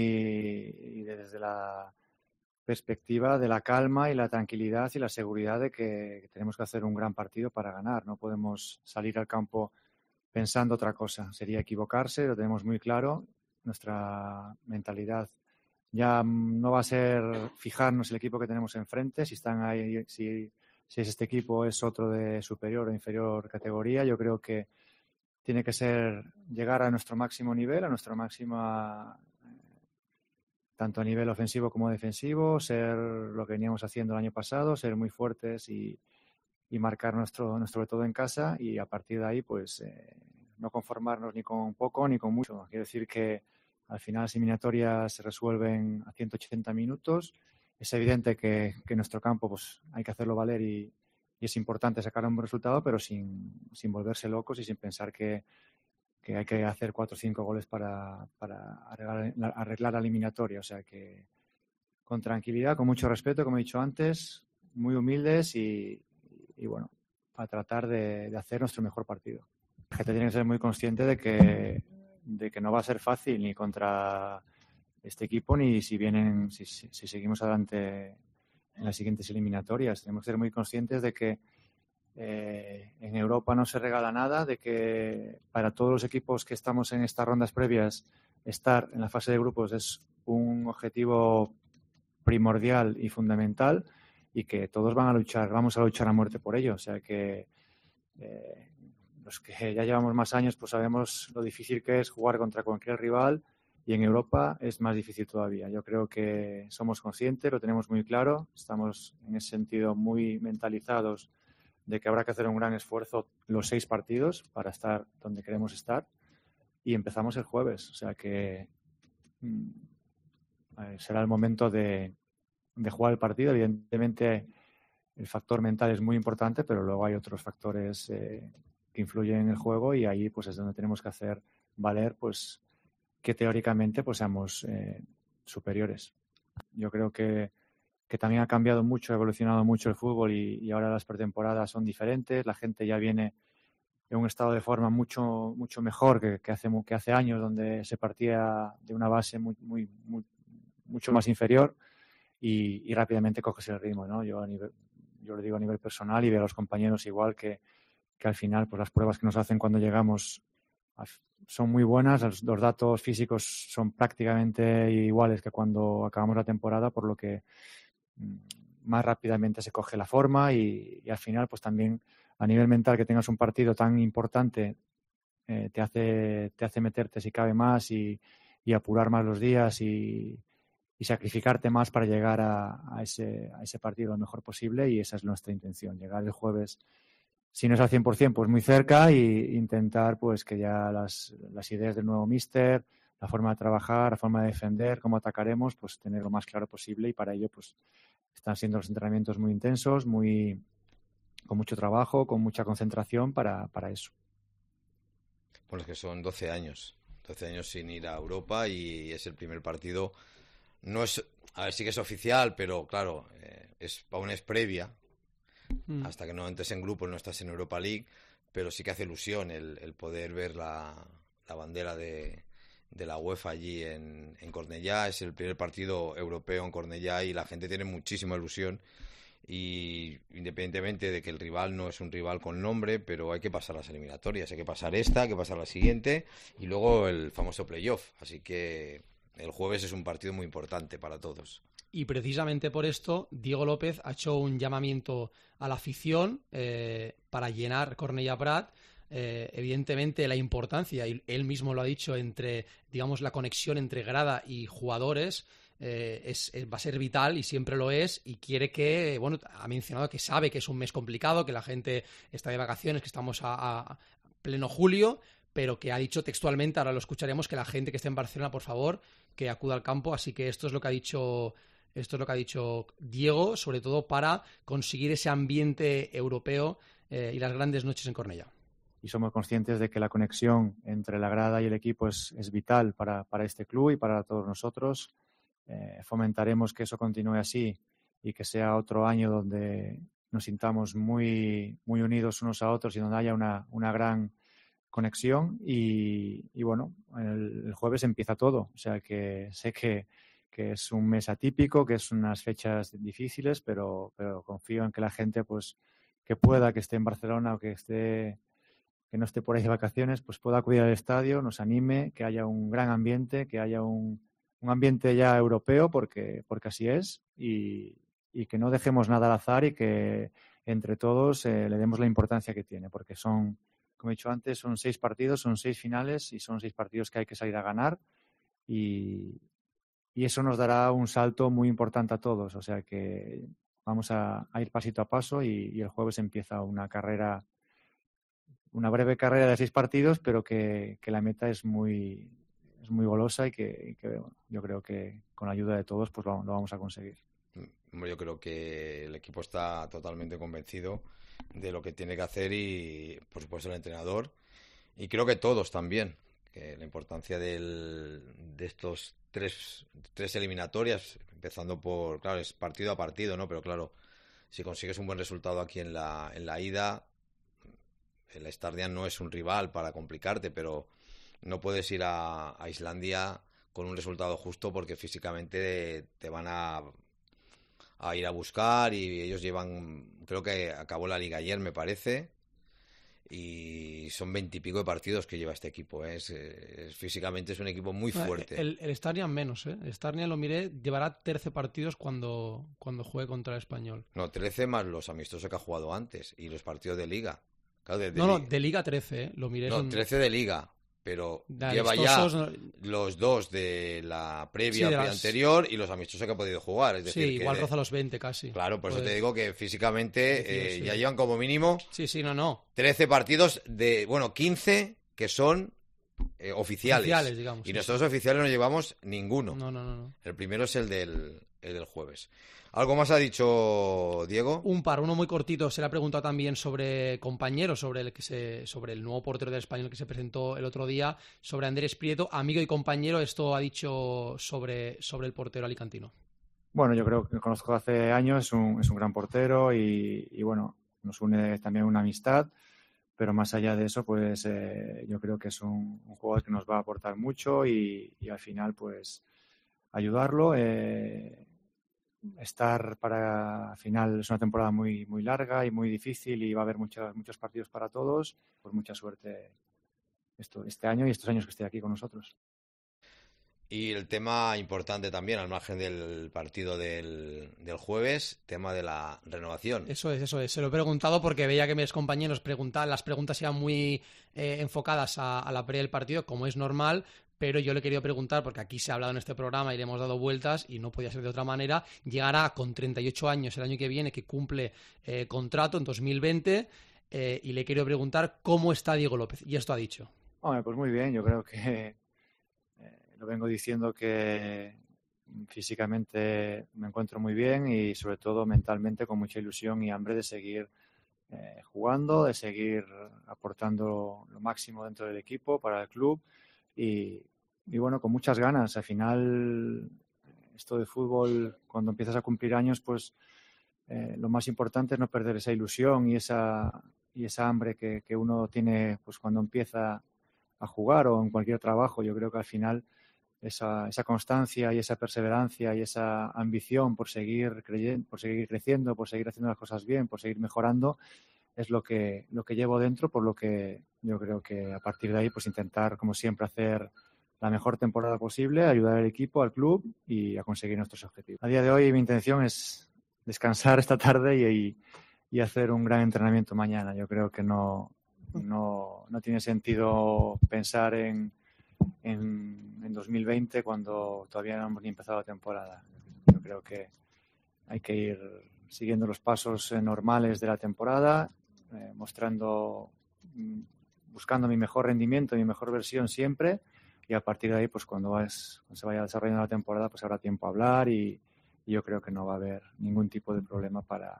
y desde la perspectiva de la calma y la tranquilidad y la seguridad de que, que tenemos que hacer un gran partido para ganar. No podemos salir al campo pensando otra cosa. Sería equivocarse, lo tenemos muy claro. Nuestra mentalidad ya no va a ser fijarnos el equipo que tenemos enfrente, si están ahí, si, si es este equipo es otro de superior o inferior categoría. Yo creo que tiene que ser llegar a nuestro máximo nivel, a nuestro máximo, tanto a nivel ofensivo como defensivo, ser lo que veníamos haciendo el año pasado, ser muy fuertes y, y marcar nuestro, nuestro todo en casa y a partir de ahí, pues, eh, no conformarnos ni con poco ni con mucho. Quiero decir que al final las eliminatorias se resuelven a ciento ochenta minutos. Es evidente que, que en nuestro campo pues, hay que hacerlo valer y, y es importante sacar un buen resultado, pero sin, sin volverse locos y sin pensar que, que hay que hacer cuatro o cinco goles para, para arreglar, arreglar la eliminatoria. O sea que con tranquilidad, con mucho respeto, como he dicho antes, muy humildes y, y bueno, a tratar de, de hacer nuestro mejor partido. La gente tiene que ser muy consciente de que, de que no va a ser fácil ni contra este equipo ni si vienen, si, si, si seguimos adelante en las siguientes eliminatorias. Tenemos que ser muy conscientes de que eh, en Europa no se regala nada, de que para todos los equipos que estamos en estas rondas previas, estar en la fase de grupos es un objetivo primordial y fundamental y que todos van a luchar, vamos a luchar a muerte por ello. O sea que eh, los que ya llevamos más años pues sabemos lo difícil que es jugar contra cualquier rival y en Europa es más difícil todavía. Yo creo que somos conscientes, lo tenemos muy claro, estamos en ese sentido muy mentalizados de que habrá que hacer un gran esfuerzo los seis partidos para estar donde queremos estar y empezamos el jueves. O sea que mm, eh, será el momento de, de jugar el partido. Evidentemente el factor mental es muy importante, pero luego hay otros factores eh, que influyen en el juego y ahí pues es donde tenemos que hacer valer pues que teóricamente pues seamos eh, superiores. Yo creo que, que también ha cambiado mucho, ha evolucionado mucho el fútbol y, y ahora las pretemporadas son diferentes. La gente ya viene en un estado de forma mucho mucho mejor que, que, hace, que hace años, donde se partía de una base muy, muy, muy mucho más inferior y, y rápidamente coges el ritmo, ¿no? Yo, a nivel, yo lo digo a nivel personal y veo a los compañeros igual que, que al final pues las pruebas que nos hacen cuando llegamos son muy buenas, los, los datos físicos son prácticamente iguales que cuando acabamos la temporada, por lo que más rápidamente se coge la forma y, y al final pues también a nivel mental que tengas un partido tan importante eh, te hace te hace meterte si cabe más y, y apurar más los días y, y sacrificarte más para llegar a, a, ese, a ese partido lo mejor posible y esa es nuestra intención, llegar el jueves si no es al cien por ciento, pues muy cerca e intentar pues que ya las, las ideas del nuevo míster, la forma de trabajar, la forma de defender, cómo atacaremos, pues tener lo más claro posible y para ello pues están siendo los entrenamientos muy intensos, muy con mucho trabajo, con mucha concentración para, para eso. Bueno, es que son doce años. doce años sin ir a Europa y es el primer partido. No es, a ver, sí que es oficial, pero claro, eh, es aún es previa. Mm. Hasta que no entres en grupo, no estás en Europa League, pero sí que hace ilusión el, el poder ver la, la bandera de, de la UEFA allí en, en Cornellá. Es el primer partido europeo en Cornellá y la gente tiene muchísima ilusión. Y independientemente de que el rival no es un rival con nombre, pero hay que pasar las eliminatorias, hay que pasar esta, hay que pasar la siguiente y luego el famoso playoff. Así que el jueves es un partido muy importante para todos. Y precisamente por esto, Diego López ha hecho un llamamiento a la afición eh, para llenar Cornellà Prat. Eh, evidentemente la importancia, y él mismo lo ha dicho, entre, digamos, la conexión entre grada y jugadores eh, es, es, va a ser vital y siempre lo es, y quiere que, bueno, ha mencionado que sabe que es un mes complicado, que la gente está de vacaciones, que estamos a, a pleno julio, pero que ha dicho textualmente, ahora lo escucharemos, que la gente que esté en Barcelona, por favor, que acuda al campo. Así que esto es lo que ha dicho, esto es lo que ha dicho Diego, sobre todo para conseguir ese ambiente europeo eh, y las grandes noches en Cornellà. Y somos conscientes de que la conexión entre la grada y el equipo es, es vital para, para este club y para todos nosotros. Eh, fomentaremos que eso continúe así y que sea otro año donde nos sintamos muy, muy unidos unos a otros y donde haya una, una gran conexión. Y, y bueno, el, el jueves empieza todo. O sea que sé que, que es un mes atípico, que es unas fechas difíciles, pero, pero confío en que la gente, pues, que pueda, que esté en Barcelona o que esté... que no esté por ahí de vacaciones, pues pueda acudir al estadio, nos anime, que haya un gran ambiente, que haya un, un ambiente ya europeo, porque, porque así es, y, y que no dejemos nada al azar y que entre todos eh, le demos la importancia que tiene, porque son, como he dicho antes, son seis partidos, son seis finales y son seis partidos que hay que salir a ganar, y, y eso nos dará un salto muy importante a todos. O sea que vamos a, a ir pasito a paso y, y el jueves empieza una carrera una breve carrera de seis partidos, pero que, que la meta es muy, es muy golosa y que, y que bueno, yo creo que con la ayuda de todos pues lo, lo vamos a conseguir. Yo creo que el equipo está totalmente convencido de lo que tiene que hacer y, por supuesto, el entrenador. Y creo que todos también. Que la importancia del, de estos tres, tres eliminatorias, empezando por, claro, es partido a partido, ¿no? Pero claro, si consigues un buen resultado aquí en la, en la ida... El Stjarnan no es un rival para complicarte, pero no puedes ir a, a Islandia con un resultado justo porque físicamente te van a, a ir a buscar y ellos llevan, creo que acabó la liga ayer, me parece, y son veintipico de partidos que lleva este equipo. ¿eh? Es, es, físicamente es un equipo muy fuerte. El, el Stjarnan menos, ¿eh? El Stjarnan, lo miré, llevará trece partidos cuando, cuando juegue contra el Español. No, trece más los amistosos que ha jugado antes y los partidos de liga. Claro, de, de no, no, de Liga trece, ¿eh? Lo miré. No, son... trece de Liga, pero de lleva ya no... los dos de la previa sí, de las... anterior y los amistosos que ha podido jugar. Es decir, sí, igual que roza los veinte casi. Claro, por pues... eso te digo que físicamente decir, eh, sí. ya llevan como mínimo sí, sí, no, no. trece partidos de, bueno, quince que son eh, oficiales. Oficiales, digamos. Y sí, nosotros sí. oficiales no llevamos ninguno. No, no, no, no. El primero es el del, el del jueves. ¿Algo más ha dicho Diego? Un par, uno muy cortito. Se le ha preguntado también sobre compañeros, sobre el que se, sobre el nuevo portero del Español que se presentó el otro día, sobre Andrés Prieto, amigo y compañero. Esto ha dicho sobre, sobre el portero alicantino. Bueno, yo creo que lo conozco hace años, es un, es un gran portero y, y bueno, nos une también una amistad, pero más allá de eso, pues eh, yo creo que es un, un jugador que nos va a aportar mucho y, y al final, pues, ayudarlo. Eh, Estar para final es una temporada muy muy larga y muy difícil y va a haber muchos muchos partidos para todos. Pues mucha suerte esto, este año y estos años que esté aquí con nosotros. Y el tema importante también, al margen del partido del, del jueves, tema de la renovación. Eso es, eso es. Se lo he preguntado porque veía que mis compañeros preguntaban, las preguntas eran muy eh, enfocadas a, a la previa del partido, como es normal. Pero yo le he querido preguntar, porque aquí se ha hablado en este programa y le hemos dado vueltas y no podía ser de otra manera, llegará con treinta y ocho años el año que viene, que cumple eh, contrato en dos mil veinte, eh, y le he querido preguntar cómo está Diego López. Y esto ha dicho. Hombre, pues muy bien, yo creo que eh, lo vengo diciendo que físicamente me encuentro muy bien y sobre todo mentalmente con mucha ilusión y hambre de seguir eh, jugando, de seguir aportando lo máximo dentro del equipo para el club y, y bueno, con muchas ganas. Al final, esto de fútbol, cuando empiezas a cumplir años, pues eh, lo más importante es no perder esa ilusión y esa, y esa hambre que, que uno tiene pues cuando empieza a jugar o en cualquier trabajo. Yo creo que al final esa, esa constancia y esa perseverancia y esa ambición por seguir creyendo, por seguir creciendo, por seguir haciendo las cosas bien, por seguir mejorando, es lo que, lo que llevo dentro, por lo que yo creo que a partir de ahí pues intentar, como siempre, hacer la mejor temporada posible, ayudar al equipo, al club y a conseguir nuestros objetivos. A día de hoy mi intención es descansar esta tarde y, y hacer un gran entrenamiento mañana. Yo creo que no, no, no tiene sentido pensar en En, en dos mil veinte cuando todavía no hemos ni empezado la temporada. Yo creo que hay que ir siguiendo los pasos eh, normales de la temporada, eh, mostrando, buscando mi mejor rendimiento, mi mejor versión siempre, y a partir de ahí, pues cuando, vas, cuando se vaya desarrollando la temporada, pues habrá tiempo a hablar y, y yo creo que no va a haber ningún tipo de problema para,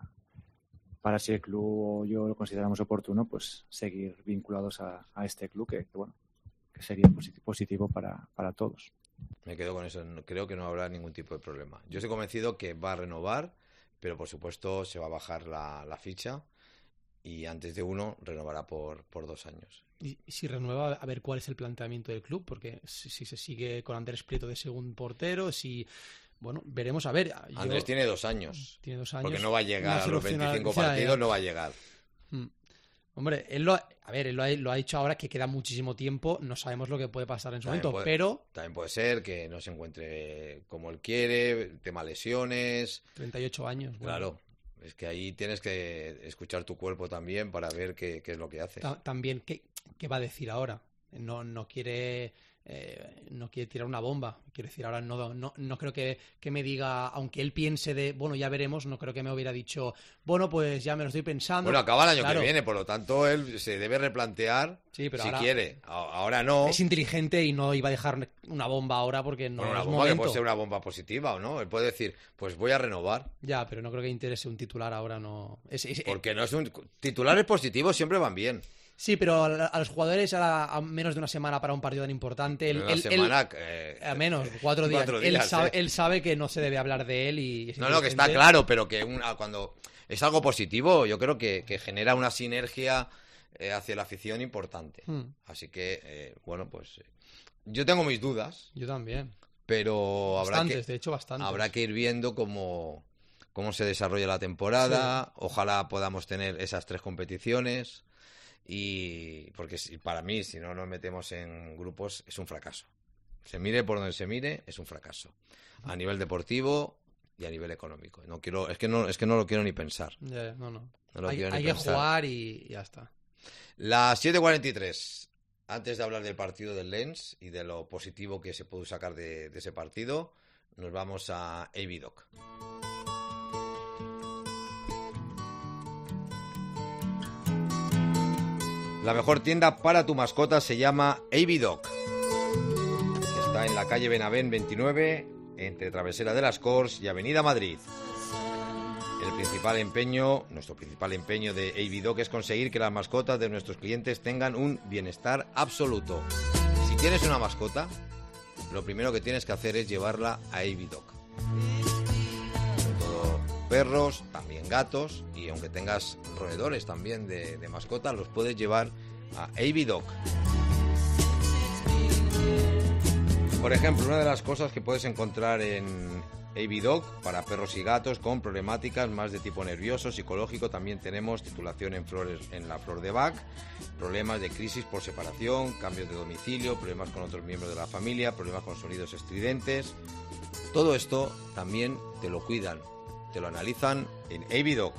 para si el club o yo lo consideramos oportuno, pues seguir vinculados a, a este club que, que bueno, que sería positivo para, para todos. Me quedo con eso. Creo que no habrá ningún tipo de problema. Yo estoy convencido que va a renovar, pero por supuesto se va a bajar la, la ficha y antes de uno renovará por, por dos años. Y, y si renueva, a ver cuál es el planteamiento del club, porque si, si se sigue con Andrés Prieto de segundo portero, si... Bueno, veremos a ver. Yo... Andrés tiene dos años. Tiene dos años. Porque no va a llegar no a los veinticinco o sea, partidos, ya. no va a llegar. Hmm. Hombre, él lo ha, a ver, él lo ha, lo ha dicho ahora que queda muchísimo tiempo, no sabemos lo que puede pasar en su también momento, puede, pero... También puede ser que no se encuentre como él quiere, tema lesiones... treinta y ocho años. Bueno. Claro, es que ahí tienes que escuchar tu cuerpo también para ver qué, qué es lo que haces. Ta- también, ¿qué, qué va a decir ahora? No, no quiere... Eh, no quiere tirar una bomba, quiero decir, ahora no, no, no creo que, que me diga, aunque él piense de, bueno, ya veremos, no creo que me hubiera dicho, bueno, pues ya me lo estoy pensando. Bueno, acaba el año claro. que viene, por lo tanto, él se debe replantear sí, pero si ahora, quiere, ahora no. Es inteligente y no iba a dejar una bomba ahora porque no bueno, una es bomba momento. Que puede ser una bomba positiva o no, él puede decir, pues voy a renovar. Ya, pero no creo que interese un titular ahora, no. Es, es, porque no es un... Titulares positivos siempre van bien. Sí, pero a, a los jugadores a, a menos de una semana para un partido tan importante, él, una él, semana, él, eh, a menos cuatro días, cuatro días él, sabe, eh. él sabe que no se debe hablar de él y es no, no, que está claro, pero que una, cuando es algo positivo, yo creo que, que genera una sinergia eh, hacia la afición importante. Hmm. Así que, eh, bueno, pues eh, yo tengo mis dudas. Yo también. Pero habrá bastantes, que, de hecho, bastantes. Habrá que ir viendo cómo, cómo se desarrolla la temporada. Sí. Ojalá podamos tener esas tres competiciones. Y porque si, para mí, si no nos metemos en grupos, es un fracaso. Se mire por donde se mire, es un fracaso. A nivel deportivo y a nivel económico. No quiero, es que no, es que no lo quiero ni pensar. Yeah, no, no. no lo hay quiero hay ni que pensar. jugar y ya está. Las siete cuarenta y tres. Antes de hablar del partido del Lens y de lo positivo que se pudo sacar de, de ese partido, nos vamos a Avidoc. La mejor tienda para tu mascota se llama Avidoc. Está en la calle Benavent veintinueve, entre Travesera de las Corts y Avenida Madrid. El principal empeño, nuestro principal empeño de Avidoc es conseguir que las mascotas de nuestros clientes tengan un bienestar absoluto. Si tienes una mascota, lo primero que tienes que hacer es llevarla a Avidoc. Sobre todo perros, también gatos, y aunque tengas roedores también de, de mascotas, los puedes llevar a Avidoc. Por ejemplo, una de las cosas que puedes encontrar en Avidoc para perros y gatos con problemáticas más de tipo nervioso, psicológico, también tenemos titulación en flores en la flor de Bach, problemas de crisis por separación, cambios de domicilio, problemas con otros miembros de la familia, problemas con sonidos estridentes. Todo esto también te lo cuidan, te lo analizan en Avidoc.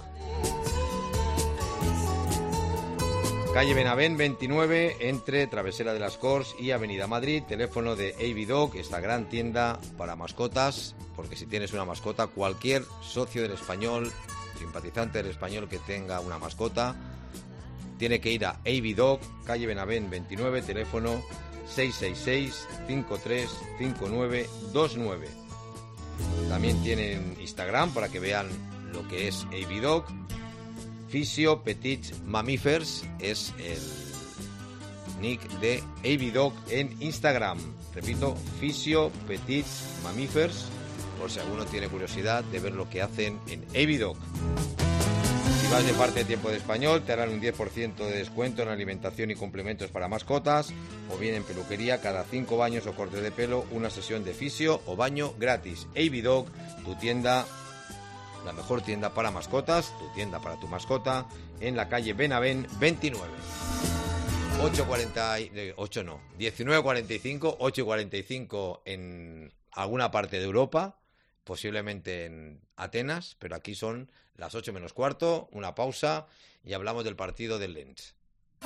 Calle Benavent veintinueve, entre Travesera de las Corts y Avenida Madrid. Teléfono de Avidoc, esta gran tienda para mascotas, porque si tienes una mascota, cualquier socio del Español, simpatizante del Español que tenga una mascota, tiene que ir a Avidoc, calle Benavent veintinueve, teléfono seis seis seis, cinco tres cinco nueve dos nueve. También tienen Instagram para que vean lo que es Avidoc, Fisio Petits Mammifers es el nick de Avidog en Instagram. Repito, Fisio Petits Mammifers, por si alguno tiene curiosidad de ver lo que hacen en Avidog. Si vas de parte de Tiempo de Español, te harán un diez por ciento de descuento en alimentación y complementos para mascotas, o bien en peluquería, cada cinco baños o cortes de pelo, una sesión de fisio o baño gratis. Avidog, tu tienda, la mejor tienda para mascotas, tu tienda para tu mascota, en la calle Benavent veintinueve. ocho cuarenta, ocho no, diecinueve cuarenta y cinco, ocho cuarenta y cinco en alguna parte de Europa, posiblemente en Atenas, pero aquí son las ocho menos cuarto, una pausa y hablamos del partido del Lens.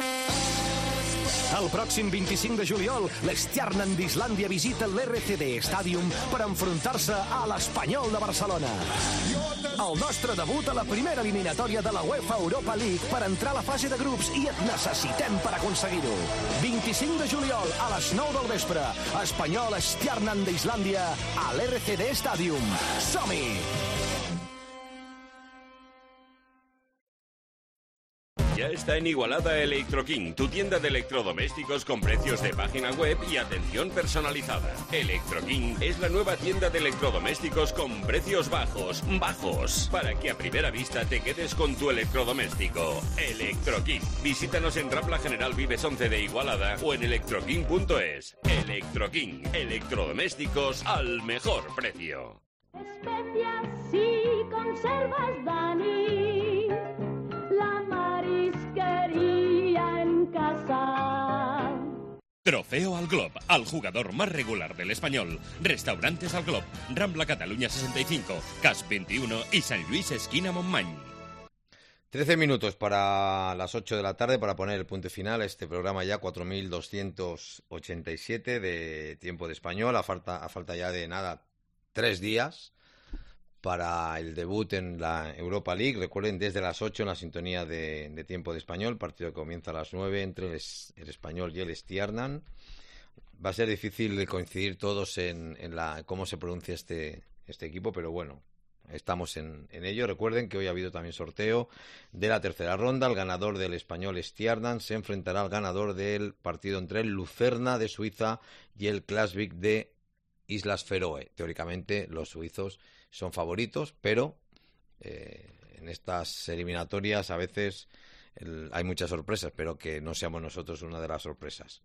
El pròxim vint-i-cinc de juliol, l'Stjarnan d'Islàndia visita l'R C D Stadium per enfrontar-se a l'Espanyol de Barcelona. El nostre debut a la primera eliminatòria de la UEFA Europa League per entrar a la fase de grups i et necessitem per aconseguir-ho. vint-i-cinc de juliol a les nou del vespre, Espanyol Stjarnan d'Islàndia a l'R C D Stadium. Som-hi! Ya está en Igualada Electro King, tu tienda de electrodomésticos con precios de página web y atención personalizada. Electro King es la nueva tienda de electrodomésticos con precios bajos, bajos, para que a primera vista te quedes con tu electrodoméstico. Electro King. Visítanos en Rambla General Vives once de Igualada o en electroking punto es. Electro King, electrodomésticos al mejor precio. Especias y conservas, Dani. En casa. Trofeo al Glob, al jugador más regular del Español. Restaurantes al Glob, Rambla Cataluña sesenta y cinco, Cas veintiuno y San Luis esquina Montmany. trece minutos para las ocho de la tarde para poner el punto final a este programa ya cuatro mil doscientos ochenta y siete de Tiempo de Español. A falta, a falta ya de nada, tres días para el debut en la Europa League. Recuerden, desde las ocho en la sintonía de, de Tiempo de Español, partido que comienza a las nueve entre el, el Español y el Stjarnan. Va a ser difícil coincidir todos en, en la cómo se pronuncia este, este equipo, pero bueno, estamos en, en ello. Recuerden que hoy ha habido también sorteo de la tercera ronda. El ganador del Español Stjarnan se enfrentará al ganador del partido entre el Lucerna de Suiza y el Klaksvik de Islas Feroe. Teóricamente los suizos son favoritos, pero eh, en estas eliminatorias a veces el, hay muchas sorpresas, pero que no seamos nosotros una de las sorpresas.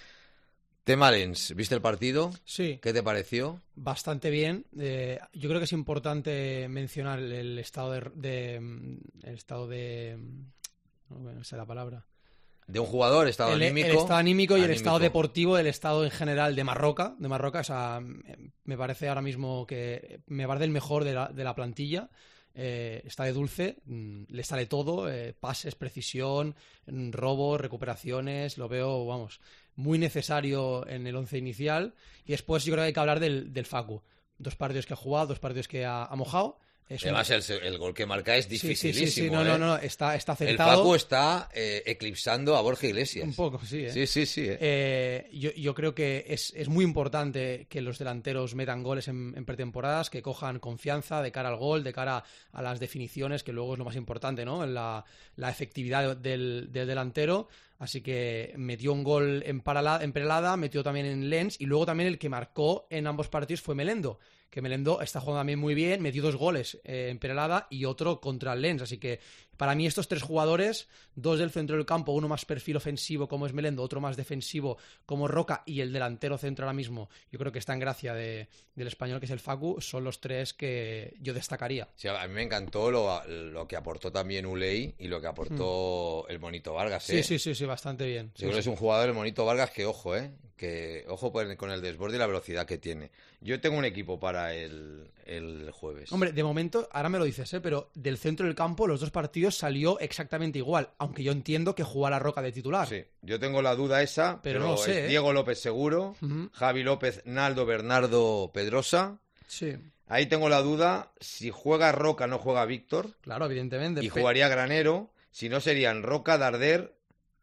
Tema Lens, ¿viste el partido? Sí. ¿Qué te pareció? Bastante bien. Eh, yo creo que es importante mencionar el, el estado de, de el estado de no, bueno, sé la palabra. De un jugador, estado el, anímico. El estado anímico y anímico. el estado deportivo, el estado en general de Marroca. De Marroca, o sea, me parece ahora mismo que me parece el mejor de la, de la plantilla. Eh, está de dulce, le sale todo, eh, pases, precisión, robos, recuperaciones, lo veo, vamos, muy necesario en el once inicial. Y después yo creo que hay que hablar del, del Facu. Dos partidos que ha jugado, dos partidos que ha, ha mojado. Es Además, un... el, el gol que marca es dificilísimo. Sí, sí, sí, sí. No, ¿eh? no, no, está, está acertado. El Facu está eh, eclipsando a Borja Iglesias. Un poco, sí. ¿eh? Sí, sí, sí. ¿eh? Eh, yo, yo creo que es, es muy importante que los delanteros metan goles en, en pretemporadas, que cojan confianza de cara al gol, de cara a las definiciones, que luego es lo más importante, ¿no? La, la efectividad del, del delantero. Así que metió un gol en, parala, en Perelada, metió también en Lens, y luego también el que marcó en ambos partidos fue Melendo, que Melendo está jugando también muy bien, metió dos goles eh, en Perelada y otro contra el Lens. Así que para mí estos tres jugadores, dos del centro del campo, uno más perfil ofensivo como es Melendo, otro más defensivo como Roca, y el delantero centro ahora mismo, yo creo que está en gracia de, del Español, que es el Facu, son los tres que yo destacaría. Sí, a mí me encantó lo, lo que aportó también Uley y lo que aportó mm. el Monito Vargas. ¿eh? Sí, sí, sí, sí, bastante bien. Yo sí, creo sí. que es un jugador, el Monito Vargas, que ojo, ¿eh? que ojo con el desborde y la velocidad que tiene. Yo tengo un equipo para el, el jueves. Hombre, de momento, ahora me lo dices, ¿eh? Pero del centro del campo los dos partidos salió exactamente igual, aunque yo entiendo que juega la Roca de titular. Sí, yo tengo la duda esa, pero, pero no sé, es ¿eh? Diego López seguro, uh-huh. Javi López, Naldo, Bernardo, Pedrosa. Sí. Ahí tengo la duda, si juega Roca no juega Víctor. Claro, evidentemente. Y jugaría Granero, si no serían Roca, Darder.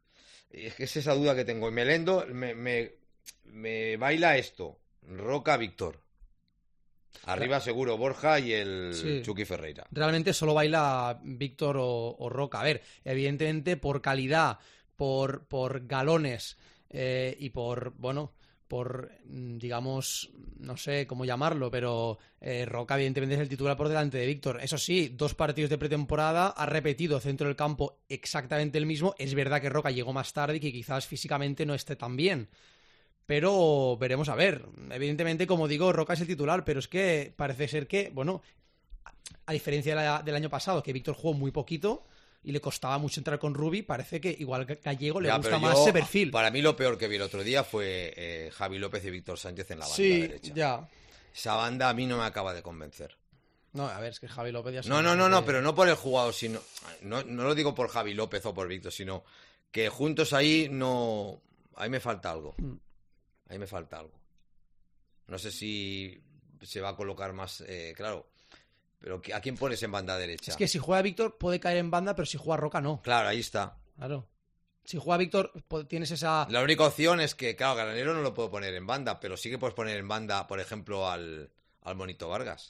Es que es esa duda que tengo. Y Melendo me, me, me baila esto, Roca, Víctor. Arriba seguro Borja y el Sí. Chucky Ferreira. Realmente solo baila Víctor o, o Roca. A ver, evidentemente por calidad, por, por galones eh, y por, bueno, por, digamos, no sé cómo llamarlo, pero eh, Roca evidentemente es el titular por delante de Víctor. Eso sí, dos partidos de pretemporada, ha repetido centro del campo exactamente el mismo. Es verdad que Roca llegó más tarde y que quizás físicamente no esté tan bien. Pero veremos a ver. Evidentemente, como digo, Roca es el titular, pero es que parece ser que, bueno, a diferencia de la, del año pasado, que Víctor jugó muy poquito y le costaba mucho entrar con Rubi, parece que igual Gallego le Ya, gusta pero más yo, ese perfil. Para mí lo peor que vi el otro día fue eh, Javi López y Víctor Sánchez en la banda Sí, derecha. ya. Esa banda a mí no me acaba de convencer. No, a ver, es que Javi López ya... No, no, no, no, pero no por el jugador, sino... No, no lo digo por Javi López o por Víctor, sino que juntos ahí no... Ahí me falta algo. Ahí me falta algo. No sé si se va a colocar más... Eh, claro, pero ¿a quién pones en banda derecha? Es que si juega Víctor puede caer en banda, pero si juega Roca no. Claro, ahí está. Claro. Si juega Víctor po- tienes esa... La única opción es que, claro, Granero no lo puedo poner en banda, pero sí que puedes poner en banda, por ejemplo, al, al Monito Vargas.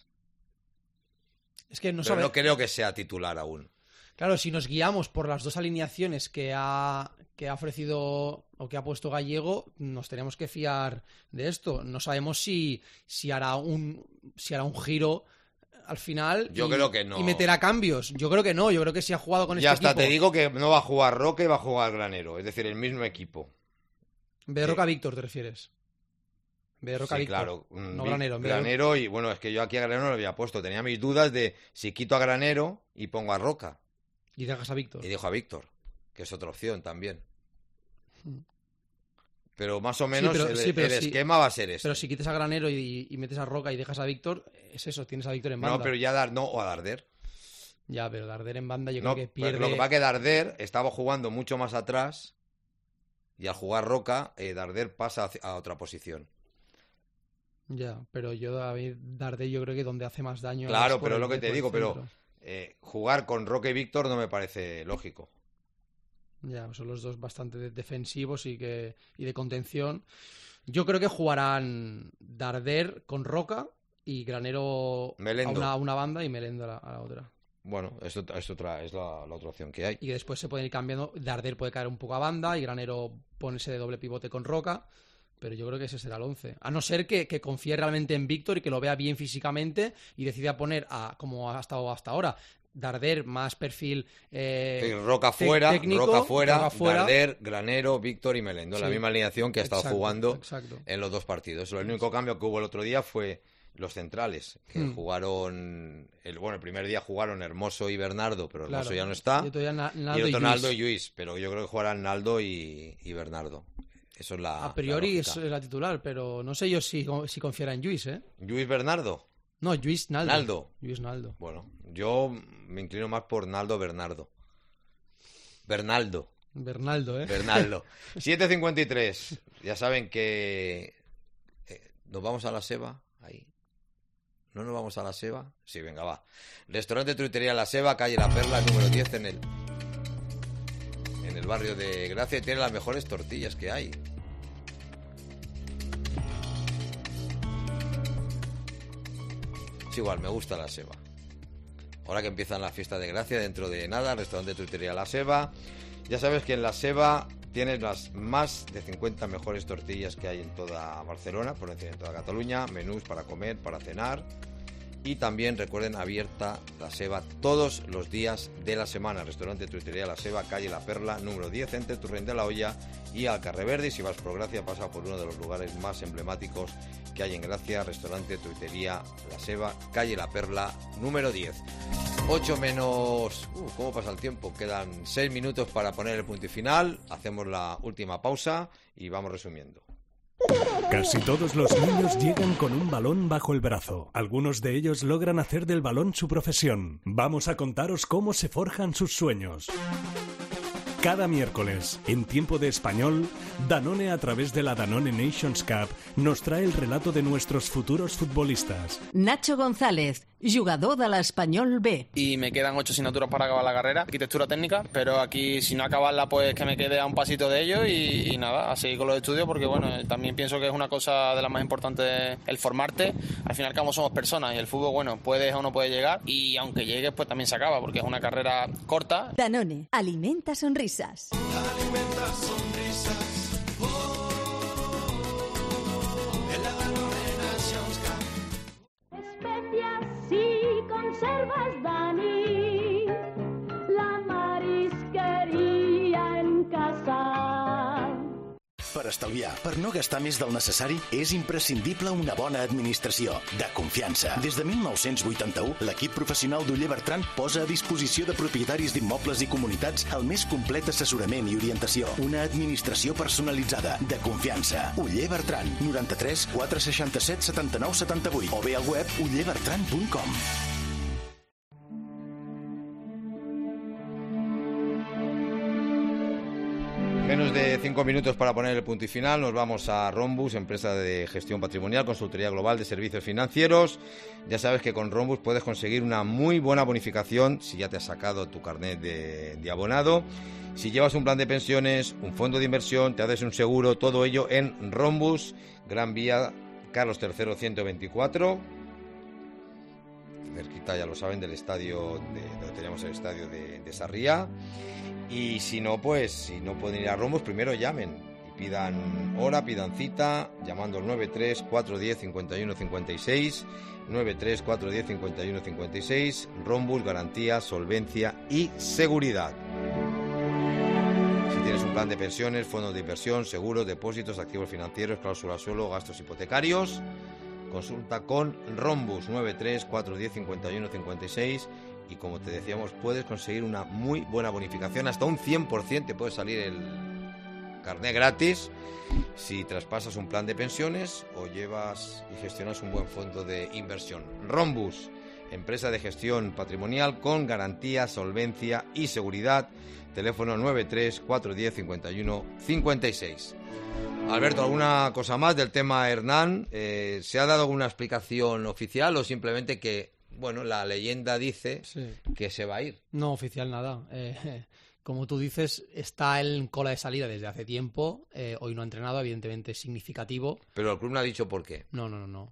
Es que no Pero sabe... no creo que sea titular aún. Claro, si nos guiamos por las dos alineaciones que ha, que ha ofrecido o que ha puesto Gallego, nos tenemos que fiar de esto. No sabemos si, si hará un si hará un giro al final Yo y, creo que no. y meterá cambios. Yo creo que no, yo creo que si ha jugado con Ya este hasta equipo... te digo que no va a jugar Roque y va a jugar Granero, es decir, el mismo equipo. En vez de Roca Víctor, ¿te refieres? En vez de Roca Sí, Víctor. claro. mm, No Vi- Granero. en vez de- Granero y, bueno, es que yo aquí a Granero no lo había puesto. Tenía mis dudas de si quito a Granero y pongo a Roca. Y dejas a Víctor. Y dejo a Víctor, que es otra opción también. Mm. Pero más o menos Sí, pero- el, sí, pero el sí. esquema va a ser este. Pero si quitas a Granero y, y metes a Roca y dejas a Víctor, es eso, tienes a Víctor en banda. No, pero ya Dar, no, o a Darder. Ya, pero Darder en banda yo No, creo que pero pierde... lo que pasa es que Darder estaba jugando mucho más atrás y al jugar Roca, eh, Darder pasa hacia- a otra posición. Ya, pero yo, David, Darder yo creo que donde hace más daño... Claro, es por pero el- lo que por te el digo, pero centro. eh, jugar con Roque y Víctor no me parece lógico. Ya, son los dos bastante de- defensivos y, que, y de contención. Yo creo que jugarán Darder con Roca y Granero a Melendo. una, a una banda y Melendo a la, a la otra. Bueno, es, otra- es, otra, es la, la otra opción que hay. Y que después se pueden ir cambiando. Darder puede caer un poco a banda y Granero ponerse de doble pivote con Roca. Pero yo creo que ese será el once. A no ser que, que confíe realmente en Víctor y que lo vea bien físicamente y decida poner, a, como ha estado hasta ahora, Darder más perfil eh, Que Roca te- fuera, técnico, Roca fuera, Roca fuera. Darder, Granero, Víctor y Melendo. La Sí. misma alineación que ha estado Exacto, jugando exacto. en los dos partidos. El único cambio que hubo el otro día fue los centrales, que Hmm. jugaron... El, bueno, el primer día jugaron Hermoso y Bernardo, pero Hermoso Claro. ya no está. Y otro día Na- Y Naldo el y otro Lluís. Naldo y Lluís, pero yo creo que jugarán Naldo y, y Bernardo. Eso es la A priori la es lógica. la titular, pero no sé yo si, si confiara en Lluís, ¿eh? ¿Lluís Bernardo? No, Lluís Naldo. Naldo. Lluís Naldo. Bueno, yo me inclino más por Naldo Bernardo. Bernaldo. Bernaldo, ¿eh? Bernaldo. siete cincuenta y tres. Ya saben que... eh, ¿Nos vamos a la Seba? Ahí. ¿No nos vamos a la Seba? Sí, venga, va. Restaurante Truitería La Seba, calle La Perla, número diez en el... En el barrio de Gracia, y tiene las mejores tortillas que hay. Es igual, me gusta La Seba. Ahora que empiezan las fiestas de Gracia, dentro de nada, restaurante Truitería La Seba. Ya sabes que en La Seba tienes las más de cincuenta mejores tortillas que hay en toda Barcelona, por decir en toda Cataluña, menús para comer, para cenar. Y también recuerden, abierta La Seba todos los días de la semana. Restaurante Truitería La Seba, calle La Perla, número diez, entre Turren de la Hoya y Alcarrer Verde. Y si vas por Gracia, pasa por uno de los lugares más emblemáticos que hay en Gracia, Restaurante Truitería La Seba, calle La Perla, número diez. ocho menos... Uh, ¿cómo pasa el tiempo? Quedan seis minutos para poner el punto y final. Hacemos la última pausa y vamos resumiendo. Casi todos los niños llegan con un balón bajo el brazo. Algunos de ellos logran hacer del balón su profesión. Vamos a contaros cómo se forjan sus sueños. Cada miércoles, en Tiempo de Español, Danone, a través de la Danone Nations Cup, nos trae el relato de nuestros futuros futbolistas. Nacho González, jugador de l'Espanyol B. Y me quedan ocho asignaturas para acabar la carrera, arquitectura técnica, pero aquí si no acabarla pues que me quede a un pasito de ello y, y nada, a seguir con los estudios porque bueno, también pienso que es una cosa de las más importantes el formarte. Al final como somos personas y el fútbol, bueno, puedes o no puedes llegar y aunque llegues pues también se acaba porque es una carrera corta. Danone, alimenta sonrisas. Alimenta sonrisas. Especias i conserves, Dani, la marisqueria en casa. Per estalviar, per no gastar més del necessari, és imprescindible una bona administració, de confiança. Des de mil nou-cents vuitanta-u, l'equip professional d'Oller Bertran posa a disposició de propietaris d'immobles i comunitats el més complet assessorament i orientació. Una administració personalitzada, de confiança. Oller Bertran, noranta-tres quatre seixanta-set setanta-nou setanta-vuit o bé al web oller bertran punt com. Menos de cinco minutos para poner el punto y final. Nos vamos a Rhombus, empresa de gestión patrimonial, consultoría global de servicios financieros. Ya sabes que con Rhombus puedes conseguir una muy buena bonificación si ya te has sacado tu carnet de, de abonado. Si llevas un plan de pensiones, un fondo de inversión, te haces un seguro, todo ello en Rhombus, Gran Vía, Carlos tercero ciento veinticuatro. Cerquita, ya lo saben, del estadio, de, donde teníamos el estadio de, de Sarriá. Y si no, pues, si no pueden ir a Rhombus, primero llamen y pidan hora, pidan cita, llamando al nueve tres cuatro uno cero cinco uno cinco seis, nueve tres cuatro uno cero cinco uno cinco seis, Rhombus, garantía, solvencia y seguridad. Si tienes un plan de pensiones, fondos de inversión, seguros, depósitos, activos financieros, cláusula suelo, gastos hipotecarios, consulta con Rhombus, nueve tres cuatro uno cero cinco uno cinco seis. Y como te decíamos, puedes conseguir una muy buena bonificación, hasta un cien por ciento te puede salir el carnet gratis si traspasas un plan de pensiones o llevas y gestionas un buen fondo de inversión. Rhombus, empresa de gestión patrimonial con garantía, solvencia y seguridad. Teléfono nueve tres cuatro uno cero cinco uno cinco seis. Alberto, ¿alguna cosa más del tema Hernán? Eh, ¿Se ha dado alguna explicación oficial o simplemente que bueno, la leyenda dice sí. que se va a ir? No, oficial nada. Eh, como tú dices, está en cola de salida desde hace tiempo. Eh, hoy no ha entrenado, evidentemente es significativo. Pero el club no ha dicho por qué. No, no, no, no.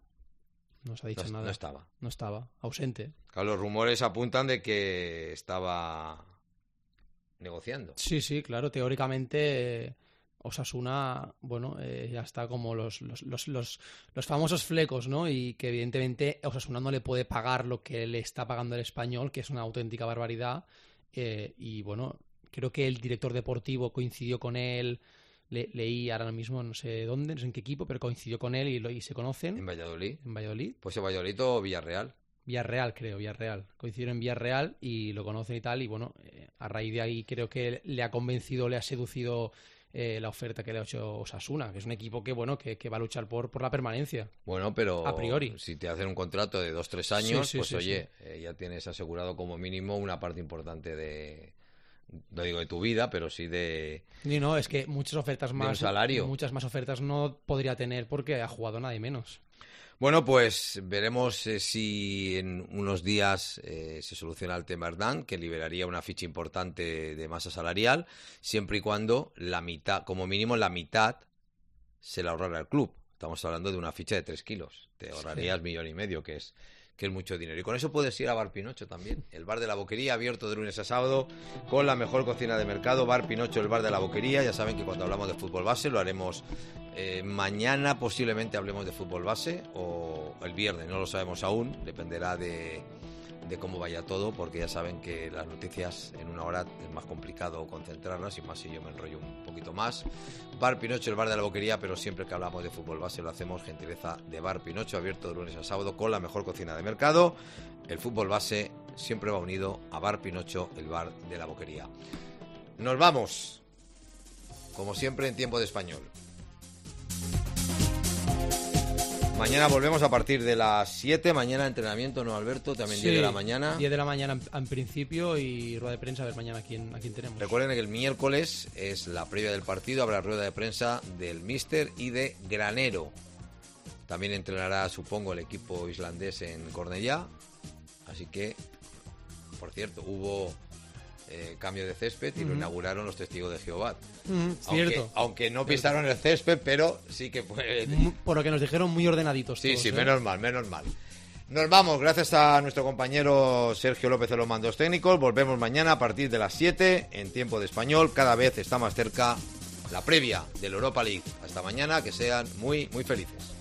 No se ha dicho no, nada. No estaba. No estaba, ausente. Claro, los rumores apuntan de que estaba negociando. Sí, sí, claro. Teóricamente... Eh, Osasuna, bueno, eh, ya está como los, los, los, los, los famosos flecos, ¿no? Y que evidentemente Osasuna no le puede pagar lo que le está pagando el Español, que es una auténtica barbaridad. Eh, y bueno, creo que el director deportivo coincidió con él, le, leí ahora mismo, no sé dónde, no sé en qué equipo, pero coincidió con él y, lo, y se conocen. ¿En Valladolid? En Valladolid. Pues en Valladolid o Villarreal. Villarreal, creo, Villarreal. Coincidieron en Villarreal y lo conocen y tal. Y bueno, eh, a raíz de ahí creo que le ha convencido, le ha seducido... Eh, la oferta que le ha hecho Osasuna, que es un equipo que bueno que, que va a luchar por, por la permanencia. Bueno, pero a priori. Si te hacen un contrato de dos, tres años, sí, sí, pues sí, oye, sí. Eh, ya tienes asegurado como mínimo una parte importante de, no digo de tu vida, pero sí de... Y no, es que muchas ofertas más... De un salario. Muchas más ofertas no podría tener porque ha jugado nadie menos. Bueno, pues veremos eh, si en unos días eh, se soluciona el tema Hernán, que liberaría una ficha importante de masa salarial, siempre y cuando la mitad, como mínimo la mitad, se la ahorrara el club. Estamos hablando de una ficha de tres kilos. Te ahorrarías sí. millón y medio, que es que es mucho dinero. Y con eso puedes ir a Bar Pinocho también. El bar de la Boquería, abierto de lunes a sábado, con la mejor cocina de mercado. Bar Pinocho, el bar de la Boquería. Ya saben que cuando hablamos de fútbol base lo haremos eh, mañana, posiblemente hablemos de fútbol base, o el viernes, no lo sabemos aún. Dependerá de, de cómo vaya todo, porque ya saben que las noticias en una hora es más complicado concentrarlas, y más si yo me enrollo un poquito más. Bar Pinocho, el bar de la Boquería, pero siempre que hablamos de fútbol base lo hacemos gentileza de Bar Pinocho, abierto de lunes a sábado, con la mejor cocina de mercado. El fútbol base siempre va unido a Bar Pinocho, el bar de la Boquería. Nos vamos, como siempre, en tiempo de español. Mañana volvemos a partir de las siete. Mañana entrenamiento, ¿no, Alberto? También sí, diez de la mañana. diez de la mañana en, en principio, y rueda de prensa, a ver mañana a quién, a quién tenemos. Recuerden que el miércoles es la previa del partido. Habrá rueda de prensa del míster y de Granero. También entrenará, supongo, el equipo islandés en Cornellá. Así que, por cierto, hubo eh, cambio de césped y uh-huh. lo inauguraron los testigos de Jehová. Uh-huh. Aunque, Cierto. aunque no pisaron cierto. el césped, pero sí que fue... Por lo que nos dijeron, muy ordenaditos Sí, todos, sí, ¿eh? menos mal, menos mal. Nos vamos, gracias a nuestro compañero Sergio López de los mandos técnicos. Volvemos mañana a partir de las siete en Tiempo de Español. Cada vez está más cerca la previa del Europa League. Hasta mañana, que sean muy, muy felices.